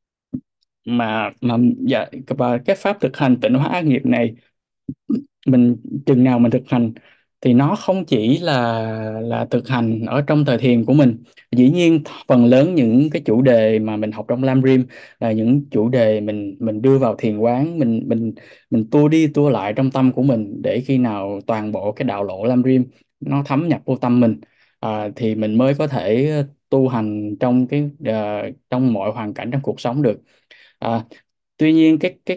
mà mà dạ, và cái pháp thực hành tịnh hóa ác nghiệp này, mình chừng nào mình thực hành thì nó không chỉ là là thực hành ở trong thời thiền của mình. Dĩ nhiên phần lớn những cái chủ đề mà mình học trong Lam Rim là những chủ đề mình mình đưa vào thiền quán, mình mình mình tua đi tua lại trong tâm của mình, để khi nào toàn bộ cái đạo lộ Lam Rim nó thấm nhập vô tâm mình, à, thì mình mới có thể tu hành trong cái ờ, trong mọi hoàn cảnh trong cuộc sống được. À, tuy nhiên cái cái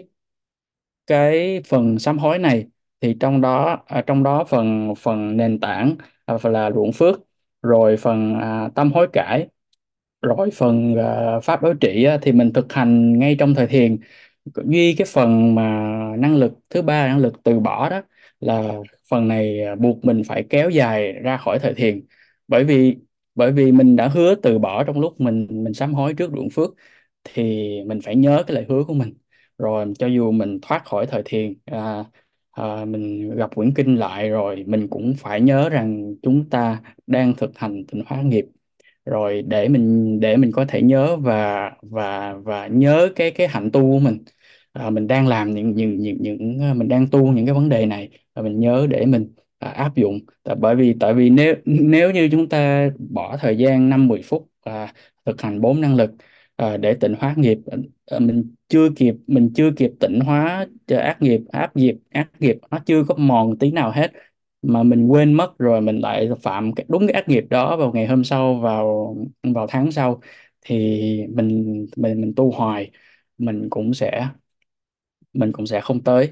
cái phần sám hối này thì trong đó, à, trong đó phần phần nền tảng, à, phần là ruộng phước, rồi phần à, tâm hối cải, rồi phần à, pháp đối trị á, thì mình thực hành ngay trong thời thiền. Duy cái phần mà năng lực thứ ba, năng lực từ bỏ đó, là phần này à, buộc mình phải kéo dài ra khỏi thời thiền. Bởi vì bởi vì mình đã hứa từ bỏ trong lúc mình mình sám hối trước ruộng phước, thì mình phải nhớ cái lời hứa của mình. Rồi cho dù mình thoát khỏi thời thiền, à, à, mình gặp quyển kinh lại, rồi mình cũng phải nhớ rằng chúng ta đang thực hành tịnh hóa nghiệp, rồi để mình để mình có thể nhớ và và và nhớ cái cái hạnh tu của mình. À, mình đang làm những những những những à, mình đang tu những cái vấn đề này, và mình nhớ để mình à, áp dụng. Tại bởi vì tại vì nếu nếu như chúng ta bỏ thời gian năm mười phút à, thực hành bốn năng lực à, để tịnh hóa nghiệp, à, mình chưa kịp mình chưa kịp tịnh hóa cho ác nghiệp ác nghiệp ác nghiệp nó chưa có mòn tí nào hết, mà mình quên mất, rồi mình lại phạm cái, đúng cái ác nghiệp đó vào ngày hôm sau, vào vào tháng sau, thì mình mình mình tu hoài, mình cũng sẽ mình cũng sẽ không tới.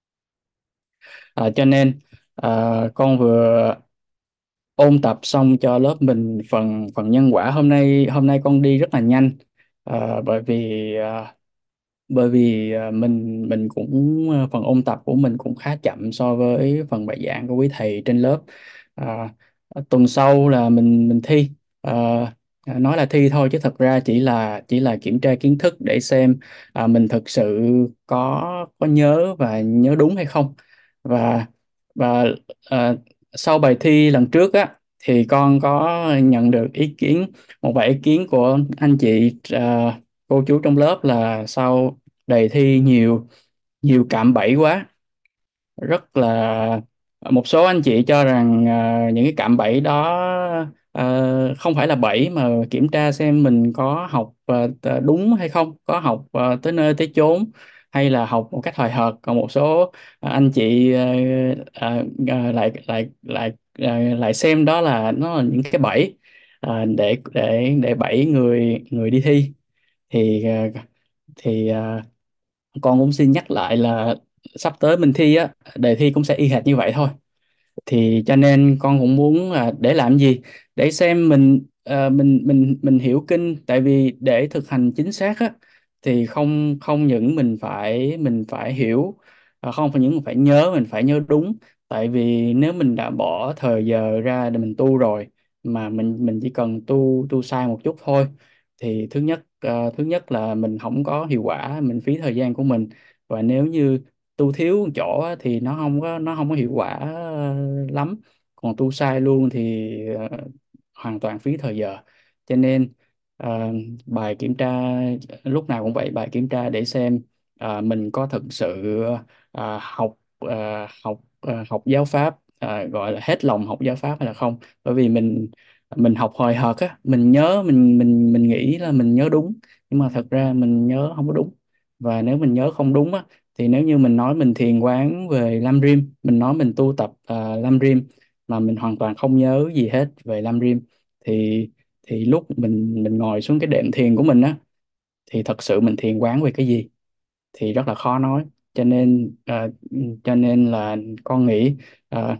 À, cho nên à, con vừa ôn tập xong cho lớp mình phần phần nhân quả. Hôm nay hôm nay con đi rất là nhanh, à, bởi vì à, bởi vì à, mình mình cũng à, phần ôn tập của mình cũng khá chậm so với phần bài giảng của quý thầy trên lớp. à, Tuần sau là mình mình thi. à, à, nói là thi thôi chứ thật ra chỉ là chỉ là kiểm tra kiến thức để xem à, mình thực sự có có nhớ và nhớ đúng hay không. Và và à, sau bài thi lần trước á, thì con có nhận được ý kiến một vài ý kiến của anh chị, à, cô chú trong lớp, là sau đề thi nhiều nhiều cạm bẫy quá. Rất là Một số anh chị cho rằng à, những cái cạm bẫy đó à, không phải là bẫy, mà kiểm tra xem mình có học à, t- đúng hay không, có học à, tới nơi tới chốn, hay là học một cách hời hợt. Còn một số à, anh chị à, à, à, lại lại lại à, lại xem đó là nó là những cái bẫy, à, để để để bẫy người người đi thi. Thì à, thì à, con cũng xin nhắc lại là sắp tới mình thi á, đề thi cũng sẽ y hệt như vậy thôi. Thì cho nên con cũng muốn là để làm gì, để xem mình ờ, mình mình mình hiểu kinh. Tại vì để thực hành chính xác á, thì không không những mình phải mình phải hiểu, ờ, không phải những mình phải nhớ, mình phải nhớ đúng. Tại vì nếu mình đã bỏ thời giờ ra để mình tu rồi, mà mình mình chỉ cần tu tu sai một chút thôi, thì thứ nhất ờ, thứ nhất là mình không có hiệu quả, mình phí thời gian của mình. Và nếu như tu thiếu một chỗ á, thì nó không có nó không có hiệu quả ờ, lắm. Còn tu sai luôn thì ờ, hoàn toàn phí thời giờ. Cho nên ờ, bài kiểm tra lúc nào cũng vậy, bài kiểm tra để xem ờ, mình có thực sự ờ, học ờ, học ờ, học giáo pháp, ờ, gọi là hết lòng học giáo pháp hay là không. Bởi vì mình mình học hời hợt á, mình nhớ, mình mình mình nghĩ là mình nhớ đúng, nhưng mà thật ra mình nhớ không có đúng. Và nếu mình nhớ không đúng á, thì nếu như mình nói mình thiền quán về Lam Rim, mình nói mình tu tập uh, Lam Rim, mà mình hoàn toàn không nhớ gì hết về Lam Rim, thì thì lúc mình mình ngồi xuống cái đệm thiền của mình á, thì thật sự mình thiền quán về cái gì thì rất là khó nói. Cho nên ờ, cho nên là con nghĩ ờ,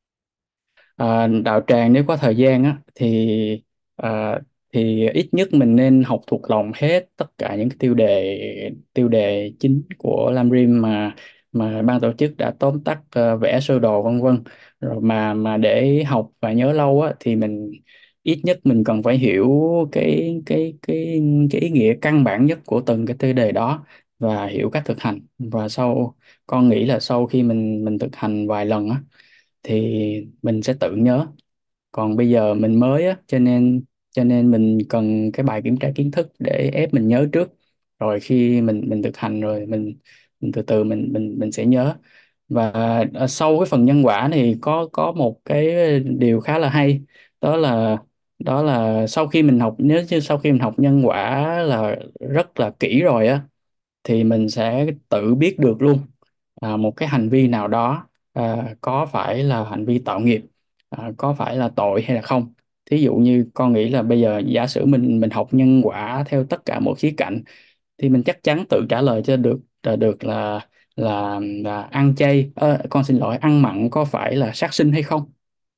ờ, đạo tràng nếu có thời gian á thì ờ, thì ít nhất mình nên học thuộc lòng hết tất cả những cái tiêu đề tiêu đề chính của Lam Rim mà mà ban tổ chức đã tóm tắt, ờ, vẽ sơ đồ vân vân. Rồi mà mà để học và nhớ lâu á thì mình ít nhất mình cần phải hiểu cái cái cái cái ý nghĩa căn bản nhất của từng cái tiêu đề đó, và hiểu cách thực hành. Và sau con nghĩ là sau khi mình mình thực hành vài lần á thì mình sẽ tự nhớ. Còn bây giờ mình mới á, cho nên cho nên mình cần cái bài kiểm tra kiến thức để ép mình nhớ trước, rồi khi mình mình thực hành rồi mình, mình từ từ mình mình mình sẽ nhớ. Và ờ, sau cái phần nhân quả thì có có một cái điều khá là hay, đó là đó là sau khi mình học, nếu như sau khi mình học nhân quả là rất là kỹ rồi á, thì mình sẽ tự biết được luôn à, một cái hành vi nào đó à, có phải là hành vi tạo nghiệp, à, có phải là tội hay là không. Thí dụ như con nghĩ là bây giờ giả sử mình mình học nhân quả theo tất cả mọi khía cạnh, thì mình chắc chắn tự trả lời cho được là được là là, là ăn chay, ờ, con xin lỗi, ăn mặn có phải là sát sinh hay không.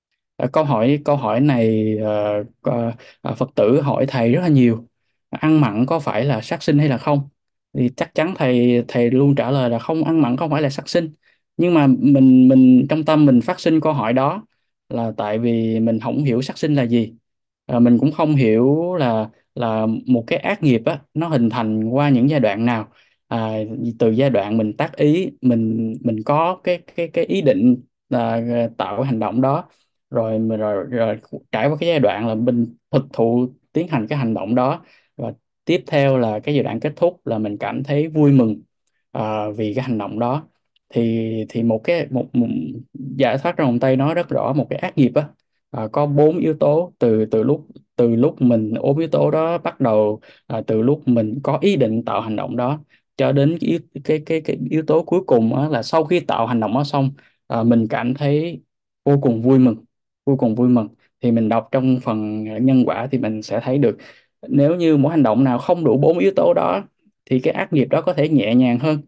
Ờ, câu hỏi câu hỏi này ờ, có- ờ, Phật tử hỏi thầy rất là nhiều: ăn mặn có phải là sát sinh hay là không. Thì chắc chắn thầy thầy luôn trả lời là không, ăn mặn không phải là sát sinh. Nhưng mà mình mình trong tâm mình phát sinh câu hỏi đó là tại vì mình không hiểu sát sinh là gì. Ờ, mình cũng không hiểu là là một cái ác nghiệp á nó hình thành qua những giai đoạn nào. à, Từ giai đoạn mình tác ý, mình mình có cái cái cái ý định là tạo cái hành động đó, rồi mà rồi, rồi trải qua cái giai đoạn là mình thực thụ tiến hành cái hành động đó, và tiếp theo là cái giai đoạn kết thúc là mình cảm thấy vui mừng à, vì cái hành động đó. Thì thì một cái một, một giải thoát trong vòng tay nói rất rõ một cái ác nghiệp á à, có bốn yếu tố. Từ từ lúc từ lúc mình ốm yếu tố đó bắt đầu, à, từ lúc mình có ý định tạo hành động đó cho đến cái yếu, cái cái cái yếu tố cuối cùng á, là sau khi tạo hành động đó xong, à, mình cảm thấy vô cùng vui mừng, vô cùng vui mừng. Thì mình đọc trong phần nhân quả thì mình sẽ thấy được, nếu như mỗi hành động nào không đủ bốn yếu tố đó thì cái ác nghiệp đó có thể nhẹ nhàng hơn.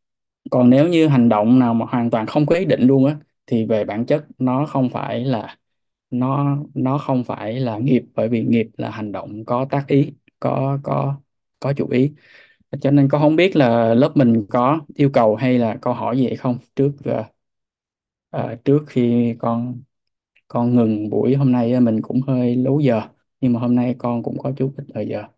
Còn nếu như hành động nào mà hoàn toàn không có ý định luôn á, thì về bản chất nó không phải là nó nó không phải là nghiệp, bởi vì nghiệp là hành động có tác ý, có có có chủ ý. Cho nên con không biết là lớp mình có yêu cầu hay là câu hỏi gì hay không, trước ờ, ờ, trước khi con con ngừng buổi hôm nay á. Mình cũng hơi lố giờ, nhưng mà hôm nay con cũng có chút ít thời giờ.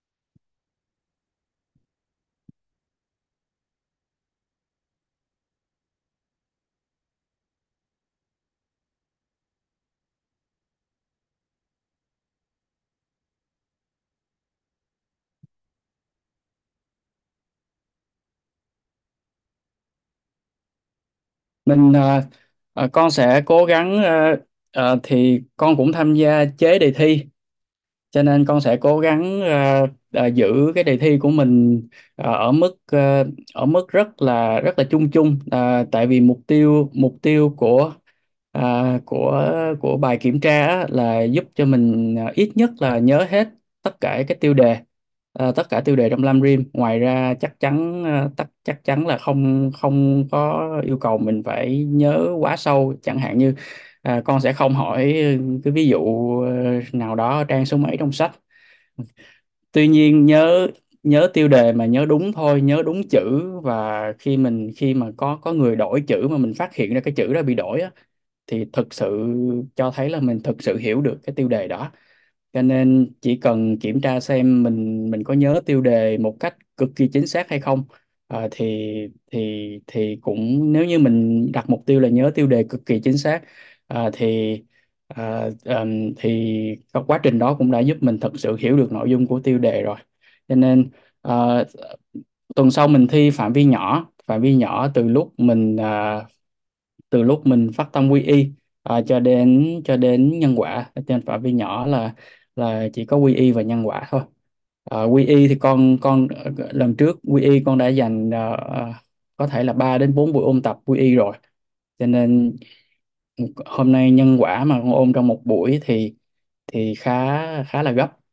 Mình ờ, ờ, con sẽ cố gắng, ờ, ờ, thì con cũng tham gia chế đề thi, cho nên con sẽ cố gắng ờ, ờ, giữ cái đề thi của mình ờ, ở mức ờ, ở mức rất là rất là chung chung. Ờ, tại vì mục tiêu mục tiêu của à, của của bài kiểm tra á, là giúp cho mình à, ít nhất là nhớ hết tất cả các tiêu đề, à, tất cả tiêu đề trong Lam Rim. Ngoài ra chắc chắn à, tất chắc chắn là không không có yêu cầu mình phải nhớ quá sâu, chẳng hạn như à, con sẽ không hỏi cái ví dụ ờ, nào đó trang số mấy trong sách. Tuy nhiên nhớ nhớ tiêu đề mà nhớ đúng thôi, nhớ đúng chữ. Và khi mình khi mà có có người đổi chữ mà mình phát hiện ra cái chữ đó bị đổi á, thì thực sự cho thấy là mình thực sự hiểu được cái tiêu đề đó. Cho nên chỉ cần kiểm tra xem mình mình có nhớ tiêu đề một cách cực kỳ chính xác hay không. À, thì thì thì cũng nếu như mình đặt mục tiêu là nhớ tiêu đề cực kỳ chính xác, à, thì à, ừm, thì cái quá trình đó cũng đã giúp mình thực sự hiểu được nội dung của tiêu đề rồi. Cho nên à, tuần sau mình thi phạm vi nhỏ, phạm vi nhỏ từ lúc mình à, từ lúc mình phát tâm quy y à, cho đến cho đến nhân quả. Ở trên phạm vi nhỏ là là chỉ có quy y và nhân quả thôi. À, quy y thì con con lần trước quy y con đã dành à, à, có thể là ba đến bốn buổi ôn tập quy y rồi. Cho nên hôm nay nhân quả mà con ôn trong một buổi thì thì khá khá là gấp.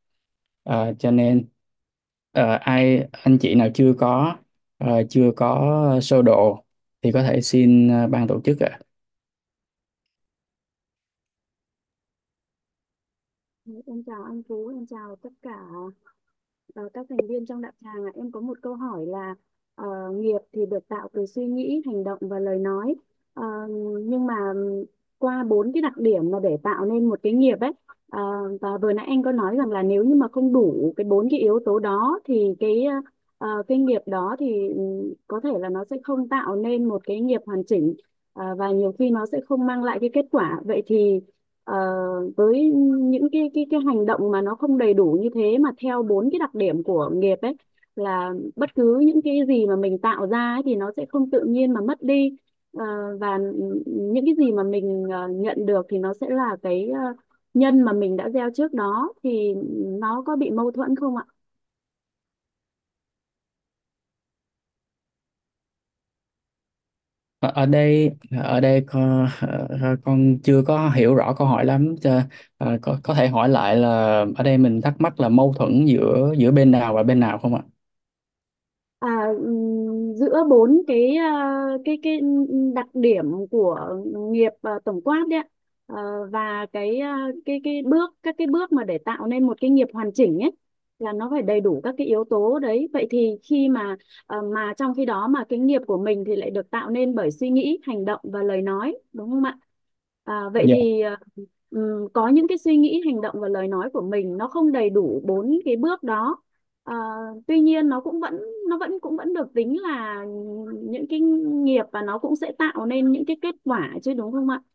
Ờ, cho nên ờ, ai anh chị nào chưa có ờ, chưa có sơ đồ thì có thể xin ờ, ban tổ chức ạ. Em chào anh Phú, em chào tất cả ờ, các thành viên trong đạo tràng ạ. Em có một câu hỏi là ờ, nghiệp thì được tạo từ suy nghĩ, hành động và lời nói. Ờ, nhưng mà qua bốn cái đặc điểm mà để tạo nên một cái nghiệp ấy, ờ, và vừa nãy anh có nói rằng là nếu như mà không đủ cái bốn cái yếu tố đó thì cái ờ, cái nghiệp đó thì ừ, có thể là nó sẽ không tạo nên một cái nghiệp hoàn chỉnh. Ờ, và nhiều khi nó sẽ không mang lại cái kết quả. Vậy thì Ờ, với những cái cái cái hành động mà nó không đầy đủ như thế mà theo bốn cái đặc điểm của nghiệp ấy, là bất cứ những cái gì mà mình tạo ra ấy, thì nó sẽ không tự nhiên mà mất đi. Ờ, và những cái gì mà mình ờ, nhận được thì nó sẽ là cái ờ, nhân mà mình đã gieo trước đó, thì nó có bị mâu thuẫn không ạ? ở ở đây ở đây con, ờ, con chưa có hiểu rõ câu hỏi lắm cho ờ, có có thể hỏi lại là ở đây mình thắc mắc là mâu thuẫn giữa giữa bên nào và bên nào không ạ? À, ừm, giữa bốn cái à, cái cái đặc điểm của nghiệp à, tổng quát đấy ạ. Ờ, và cái à, cái cái bước các cái bước mà để tạo nên một cái nghiệp hoàn chỉnh ấy, là nó phải đầy đủ các cái yếu tố đấy. Vậy thì khi mà à, mà trong khi đó mà cái nghiệp của mình thì lại được tạo nên bởi suy nghĩ, hành động và lời nói, đúng không ạ? À, vậy Dạ. thì à, ừm, có những cái suy nghĩ, hành động và lời nói của mình nó không đầy đủ bốn cái bước đó. À, tuy nhiên nó cũng vẫn nó vẫn cũng vẫn được tính là những cái nghiệp, và nó cũng sẽ tạo nên những cái kết quả chứ, đúng không ạ?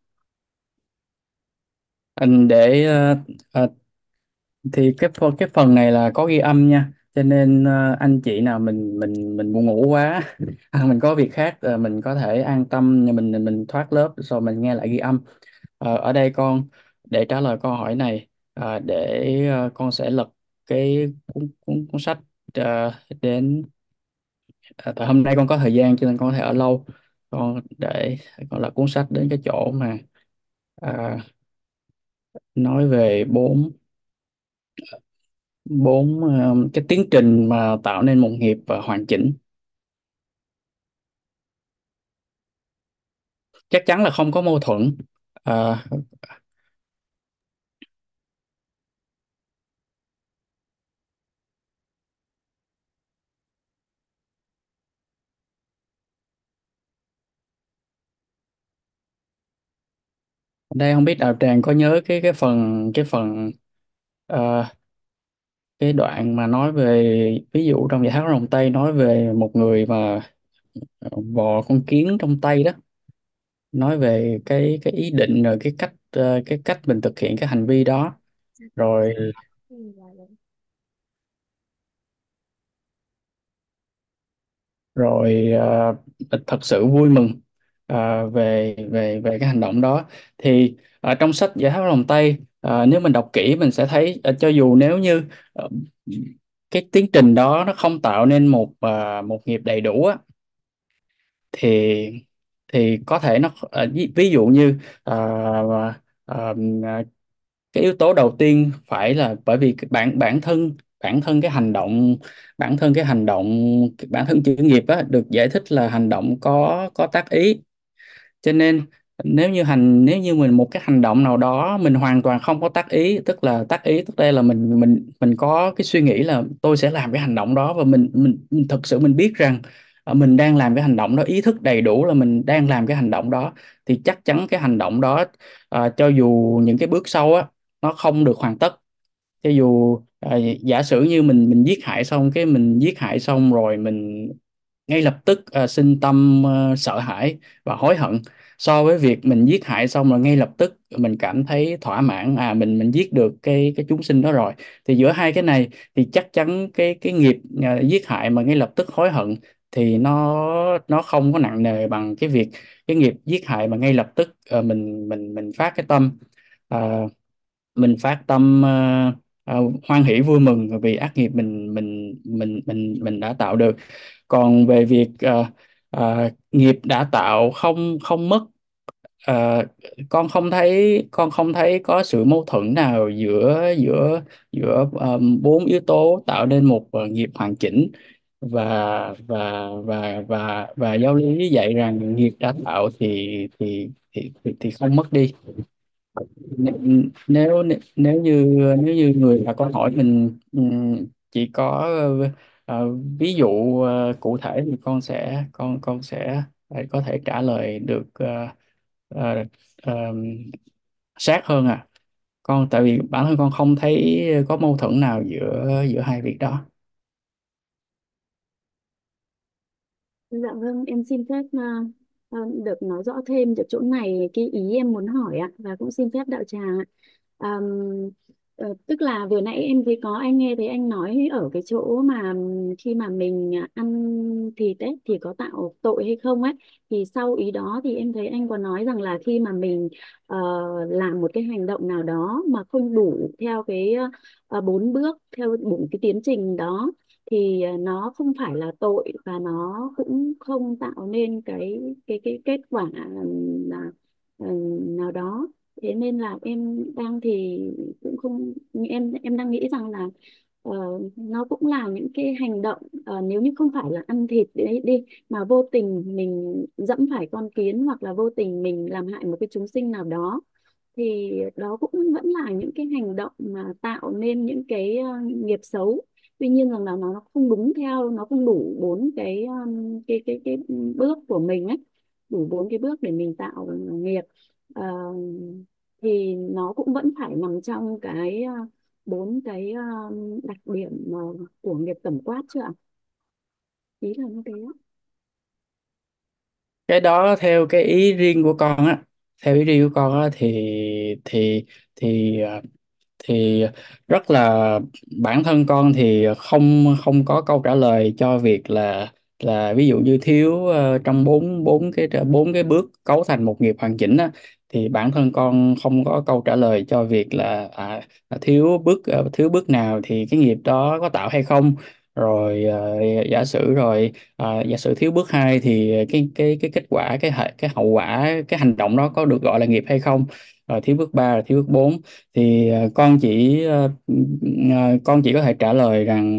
Anh để ờ, ờ, thì cái phần cái phần này là có ghi âm nha, cho nên ờ, anh chị nào mình mình mình buồn ngủ quá à, mình có việc khác, ờ, mình có thể an tâm mình mình thoát lớp rồi mình nghe lại ghi âm. Ờ, ở đây con để trả lời câu hỏi này, ờ, để ờ, con sẽ lật cái cuốn cuốn, cuốn sách ờ, đến ờ, tại hôm nay con có thời gian cho nên con có thể ở lâu. Con để con lật cuốn sách đến cái chỗ mà ờ, nói về bốn bốn ờ, cái tiến trình mà tạo nên một nghiệp và hoàn chỉnh. Chắc chắn là không có mâu thuẫn. Ờ, đây không biết đạo tràng có nhớ cái cái phần cái phần ờ, cái đoạn mà nói về, ví dụ trong Giải Thác Rồng Tây nói về một người mà vò con kiến trong tay đó, nói về cái cái ý định rồi cái cách ờ, cái cách mình thực hiện cái hành vi đó, rồi rồi ờ, thật sự vui mừng ờ, về về về cái hành động đó. Thì ở trong sách Giải Pháp Lòng Tây, ờ, nếu mình đọc kỹ mình sẽ thấy ờ, cho dù nếu như ờ, cái tiến trình đó nó không tạo nên một ờ, một nghiệp đầy đủ á, thì thì có thể nó ờ, ví, ví dụ như ờ, ờ, cái yếu tố đầu tiên phải là bởi vì cái bản bản thân bản thân cái hành động bản thân cái hành động bản thân chữ nghiệp á được giải thích là hành động có có tác ý. Cho nên nếu như hành nếu như mình một cái hành động nào đó mình hoàn toàn không có tác ý, tức là tác ý tức đây là mình mình mình có cái suy nghĩ là tôi sẽ làm cái hành động đó, và mình mình, mình thực sự mình biết rằng ờ, mình đang làm cái hành động đó, ý thức đầy đủ là mình đang làm cái hành động đó, thì chắc chắn cái hành động đó ờ, cho dù những cái bước sau á nó không được hoàn tất, cho dù ờ, giả sử như mình mình giết hại xong cái mình giết hại xong rồi mình ngay lập tức ờ, sinh tâm ờ, sợ hãi và hối hận, so với việc mình giết hại xong rồi ngay lập tức mình cảm thấy thỏa mãn, à mình mình giết được cái cái chúng sinh đó rồi, thì giữa hai cái này thì chắc chắn cái cái nghiệp ờ, giết hại mà ngay lập tức hối hận thì nó nó không có nặng nề bằng cái việc cái nghiệp giết hại mà ngay lập tức ờ, mình mình mình phát cái tâm ờ, mình phát tâm ờ, ờ, hoan hỷ vui mừng vì ác nghiệp mình mình mình mình mình đã tạo được. Còn về việc ờ, ờ, nghiệp đã tạo không không mất Ờ, con không thấy con không thấy có sự mâu thuẫn nào giữa giữa giữa um, bốn yếu tố tạo nên một ờ, nghiệp hoàn chỉnh, và và và và và giáo lý dạy rằng nghiệp đã tạo thì thì thì thì, thì không mất đi. Nếu nếu nếu như nếu như người đặt câu hỏi mình ừm, chỉ có ờ, ờ, ví dụ ờ, cụ thể thì con sẽ con con sẽ phải có thể trả lời được ờ, ờ, ờ, sát hơn à. Con tại vì bản thân con không thấy có mâu thuẫn nào giữa giữa hai việc đó. Dạ vâng, em xin phép à, à, được nói rõ thêm được chỗ này cái ý em muốn hỏi ạ, và cũng xin phép đạo tràng ạ. À, ờ, tức là vừa nãy em thấy có anh nghe thấy anh nói ở cái chỗ mà ừm, khi mà mình ăn thịt ấy thì có tạo tội hay không ấy, thì sau ý đó thì em thấy anh có nói rằng là khi mà mình ờ, làm một cái hành động nào đó mà không đủ theo cái ờ, bốn bước theo bốn cái tiến trình đó thì ờ, nó không phải là tội, và nó cũng không tạo nên cái cái cái kết quả là ờ, nào đó. Thế nên là em đang thì cũng không, em em đang nghĩ rằng là ờ, nó cũng là những cái hành động ờ, nếu như không phải là ăn thịt đấy đi, mà vô tình mình dẫm phải con kiến, hoặc là vô tình mình làm hại một cái chúng sinh nào đó, thì đó cũng vẫn là những cái hành động mà tạo nên những cái ờ, nghiệp xấu. Tuy nhiên rằng là nó không đúng theo, nó không đủ bốn cái um, cái cái cái bước của mình ấy, đủ bốn cái bước để mình tạo nghiệp. Ờ, thì nó cũng vẫn phải nằm trong cái ờ, bốn cái ờ, đặc điểm ờ, của nghiệp tổng quát chưa ạ? Ý là như thế á. Cái đó theo cái ý riêng của con á, theo ý riêng của con á thì thì thì ờ, thì rất là, bản thân con thì không không có câu trả lời cho việc là là ví dụ như thiếu ờ, trong bốn bốn cái bốn cái bước cấu thành một nghiệp hoàn chỉnh á, thì bản thân con không có câu trả lời cho việc là à, thiếu bước ờ, thiếu bước nào thì cái nghiệp đó có tạo hay không. Rồi ờ, giả sử rồi ờ, giả sử thiếu bước hai thì cái cái cái kết quả, cái hệ- cái hậu quả, cái hành động đó có được gọi là nghiệp hay không. Rồi thiếu bước ba, rồi thiếu bước bốn, thì ờ, con chỉ ờ, ờ, con chỉ có thể trả lời rằng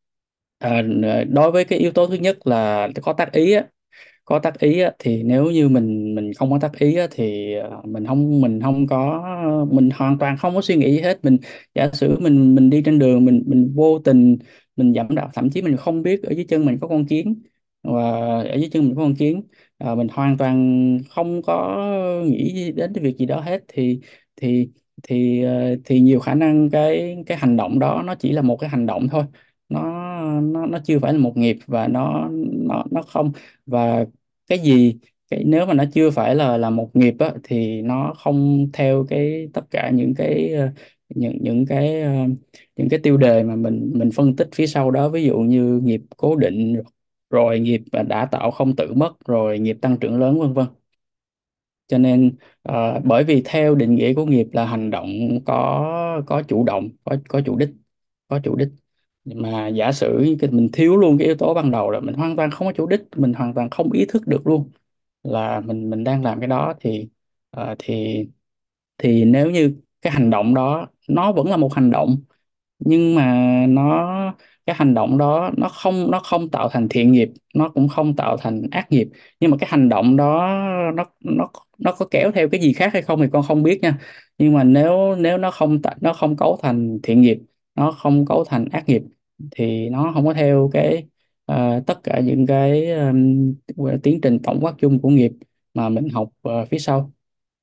ờ, ờ, đối với cái yếu tố thứ nhất là có tác ý á, có tác ý á, thì nếu như mình mình không có tác ý á, thì ờ, mình không mình không có mình hoàn toàn không có suy nghĩ gì hết. Mình giả sử mình mình đi trên đường, mình mình vô tình mình dẫm đạp, thậm chí mình không biết ở dưới chân mình có con kiến, và ở dưới chân mình có con kiến, ờ, mình hoàn toàn không có nghĩ gì đến cái việc gì đó hết, thì thì thì ờ, thì nhiều khả năng cái cái hành động đó nó chỉ là một cái hành động thôi. Nó nó nó chưa phải là một nghiệp, và nó nó nó không, và cái gì cái nếu mà nó chưa phải là là một nghiệp á, thì nó không theo cái tất cả những cái ờ, những những cái ờ, những cái tiêu đề mà mình mình phân tích phía sau đó, ví dụ như nghiệp cố định, rồi nghiệp đã tạo không tự mất, rồi nghiệp tăng trưởng lớn, vân vân. Cho nên ờ, bởi vì theo định nghĩa của nghiệp là hành động có có chủ động, có có chủ đích, có chủ đích. Mà giả sử cái mình thiếu luôn cái yếu tố ban đầu, là mình hoàn toàn không có chủ đích, mình hoàn toàn không ý thức được luôn là mình mình đang làm cái đó, thì ờ, thì thì nếu như cái hành động đó nó vẫn là một hành động, nhưng mà nó cái hành động đó nó không nó không tạo thành thiện nghiệp, nó cũng không tạo thành ác nghiệp, nhưng mà cái hành động đó nó nó nó có kéo theo cái gì khác hay không thì con không biết nha. Nhưng mà nếu nếu nó không tạo- nó không cấu thành thiện nghiệp, nó không cấu thành ác nghiệp, thì nó không có theo cái ờ, tất cả những cái ừm, tiến trình tổng quát chung của nghiệp mà mình học ờ, phía sau.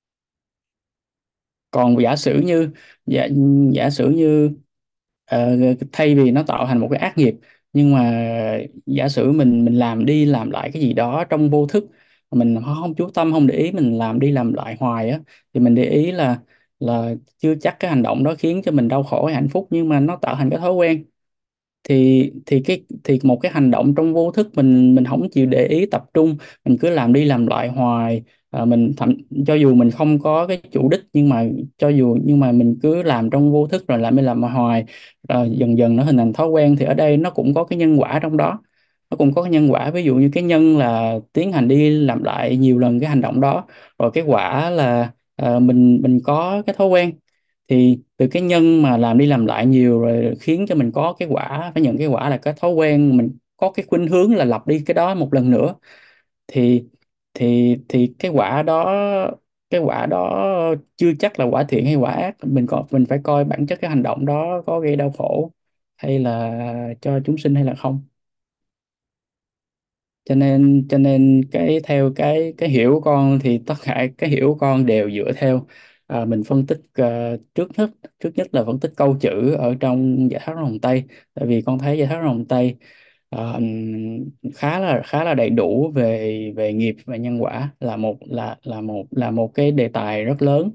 Còn giả sử như giả, giả sử như ờ, thay vì nó tạo thành một cái ác nghiệp, nhưng mà giả sử mình mình làm đi làm lại cái gì đó trong vô thức, mình không chú tâm, không để ý, mình làm đi làm lại hoài á, thì mình để ý là là chưa chắc cái hành động đó khiến cho mình đau khổ hay hạnh phúc, nhưng mà nó tạo thành cái thói quen. Thì thì cái thì một cái hành động trong vô thức, mình mình không chịu để ý tập trung, mình cứ làm đi làm lại hoài. À, mình thậm cho dù mình không có cái chủ đích, nhưng mà cho dù nhưng mà mình cứ làm trong vô thức, rồi làm đi làm mà hoài, rồi dần dần nó hình thành thói quen, thì ở đây nó cũng có cái nhân quả trong đó. nó cũng có cái nhân quả. Ví dụ như cái nhân là tiến hành đi làm lại nhiều lần cái hành động đó, rồi cái quả là ờ, mình mình có cái thói quen. Thì từ cái nhân mà làm đi làm lại nhiều rồi khiến cho mình có cái quả, phải nhận cái quả là cái thói quen, mình có cái khuynh hướng là lặp đi cái đó một lần nữa. Thì thì thì cái quả đó cái quả đó chưa chắc là quả thiện hay quả ác. Mình còn mình phải coi bản chất cái hành động đó có gây đau khổ hay là cho chúng sinh hay là không. Cho nên cho nên cái theo cái cái hiểu của con thì tất cả cái hiểu của con đều dựa theo à, mình phân tích à, trước nhất trước nhất là phân tích câu chữ ở trong Giải Thoát Ra Hồng Tây. Tại vì con thấy Giải Thoát Ra Hồng Tây à, khá là khá là đầy đủ về về nghiệp và nhân quả, là một là là một là một cái đề tài rất lớn.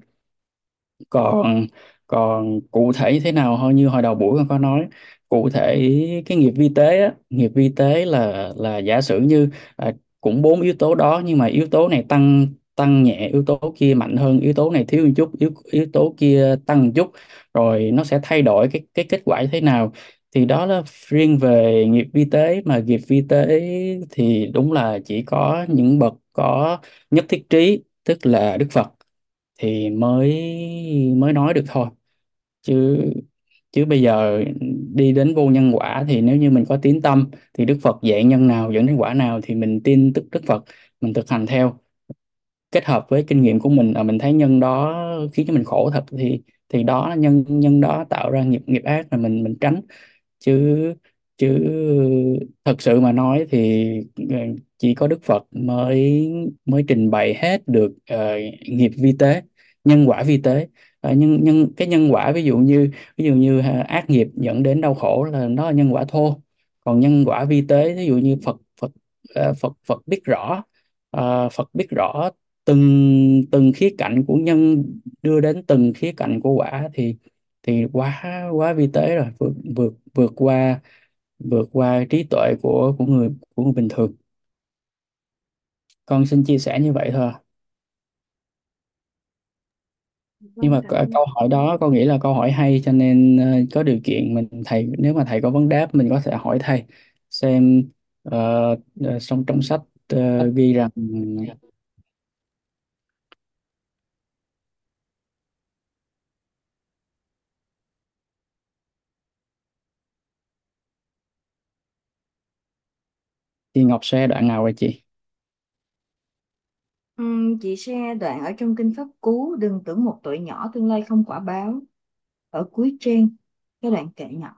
Còn còn cụ thể như thế nào, thôi như hồi đầu buổi con có nói, cụ thể cái nghiệp vi tế á, nghiệp vi tế là là giả sử như à, cũng bốn yếu tố đó, nhưng mà yếu tố này tăng tăng nhẹ, yếu tố kia mạnh hơn, yếu tố này thiếu một chút, yếu yếu tố kia tăng một chút, rồi nó sẽ thay đổi cái cái kết quả như thế nào. Thì đó là riêng về nghiệp vi tế. Mà nghiệp vi tế thì đúng là chỉ có những bậc có nhất thiết trí, tức là Đức Phật, thì mới mới nói được thôi. Chứ chứ bây giờ đi đến vô nhân quả thì nếu như mình có tín tâm thì Đức Phật dạy nhân nào dẫn đến quả nào thì mình tin tức Đức Phật, mình thực hành theo, kết hợp với kinh nghiệm của mình, à, mình thấy nhân đó khiến cho mình khổ thật, thì thì đó là nhân nhân đó tạo ra nghiệp nghiệp ác, là mình mình tránh. Chứ chứ thật sự mà nói thì ờ, chỉ có Đức Phật mới mới trình bày hết được ờ, nghiệp vi tế, nhân quả vi tế. Ờ, nhân nhân cái nhân quả, ví dụ như ví dụ như ha, ác nghiệp dẫn đến đau khổ là đó là nhân quả thô. Còn nhân quả vi tế, ví dụ như Phật Phật ờ, Phật Phật biết rõ, ờ, Phật biết rõ từng từng khía cạnh của nhân đưa đến từng khía cạnh của quả, thì thì quá quá vi tế rồi, vượt vượt vượt qua vượt qua trí tuệ của của người của người bình thường. Con xin chia sẻ như vậy thôi. Nhưng Vâng, mà cảm câu ơn. câu hỏi đó con nghĩ là câu hỏi hay, cho nên ờ, có điều kiện mình thầy, nếu mà thầy có vấn đáp mình có thể hỏi thầy xem. ờ, ờ, Trong trong sách ờ, ghi rằng thì Ngọc Xe đoạn nào vậy chị? Ừm, chị share đoạn ở trong Kinh Pháp Cú, đừng tưởng một tội nhỏ tương lai không quả báo, ở cuối trang, cái đoạn kệ nhỏ.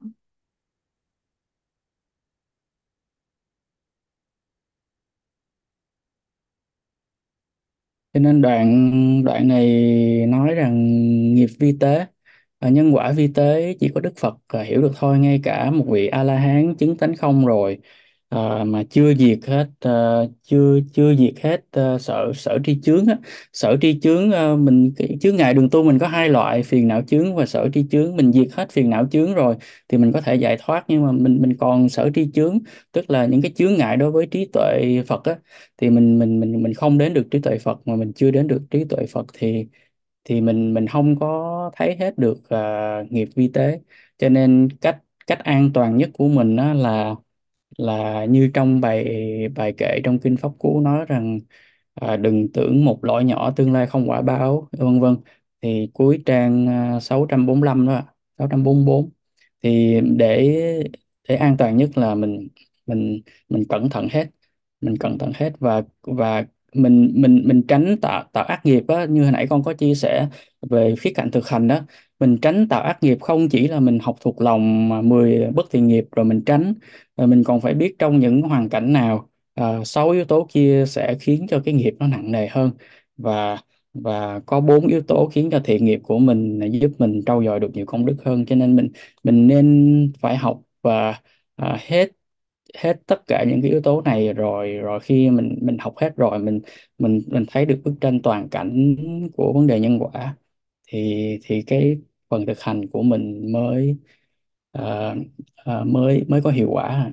Cho nên đoạn đoạn này nói rằng nghiệp vi tế, ờ, nhân quả vi tế chỉ có Đức Phật ờ, hiểu được thôi. Ngay cả một vị A La Hán chứng tánh không rồi ờ, mà chưa diệt hết ờ, chưa chưa diệt hết ờ, sở sở tri chướng á. Sở tri chướng, ờ, mình cái chướng ngại đường tu mình có hai loại, phiền não chướng và sở tri chướng. Mình diệt hết phiền não chướng rồi thì mình có thể giải thoát, nhưng mà mình mình còn sở tri chướng, tức là những cái chướng ngại đối với trí tuệ Phật á. Thì mình mình mình mình không đến được trí tuệ Phật, mà mình chưa đến được trí tuệ Phật thì thì mình mình không có thấy hết được à, nghiệp vi tế. Cho nên cách cách an toàn nhất của mình á là là như trong bài bài kệ trong Kinh Pháp Cú nói rằng à, đừng tưởng một lỗi nhỏ tương lai không quả báo, vân vân. Thì cuối trang à, sáu trăm bốn mươi lăm đó ạ, sáu trăm bốn mươi bốn. Thì để để an toàn nhất là mình mình mình cẩn thận hết, mình cẩn thận hết, và và mình mình mình tránh tạo tạo ác nghiệp á. Như hồi nãy con có chia sẻ về khía cạnh thực hành đó, mình tránh tạo ác nghiệp không chỉ là mình học thuộc lòng mà mười bất thiện nghiệp rồi mình tránh, rồi mình còn phải biết trong những hoàn cảnh nào à, sáu yếu tố kia sẽ khiến cho cái nghiệp nó nặng nề hơn, và và có bốn yếu tố khiến cho thiện nghiệp của mình giúp mình trau dồi được nhiều công đức hơn. Cho nên mình mình nên phải học và à, hết hết tất cả những cái yếu tố này, rồi rồi khi mình mình học hết rồi, mình mình mình thấy được bức tranh toàn cảnh của vấn đề nhân quả, thì thì cái phần thực hành của mình mới ờ, ờ, mới mới có hiệu quả.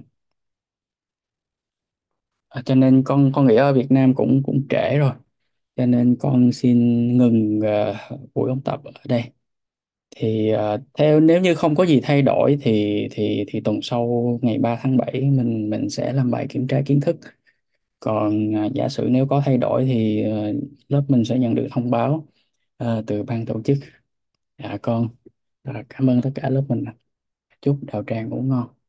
Ờ, cho nên con con nghĩ ở Việt Nam cũng cũng trễ rồi, cho nên con xin ngừng ờ, buổi ôn tập ở đây. Thì ờ, theo nếu như không có gì thay đổi thì thì thì tuần sau ngày ba tháng bảy mình mình sẽ làm bài kiểm tra kiến thức. Còn ờ, giả sử nếu có thay đổi thì ờ, lớp mình sẽ nhận được thông báo ờ, từ ban tổ chức. Dạ con. Ờ, cảm ơn tất cả lớp mình. Chúc Đào Tràng ngủ ngon.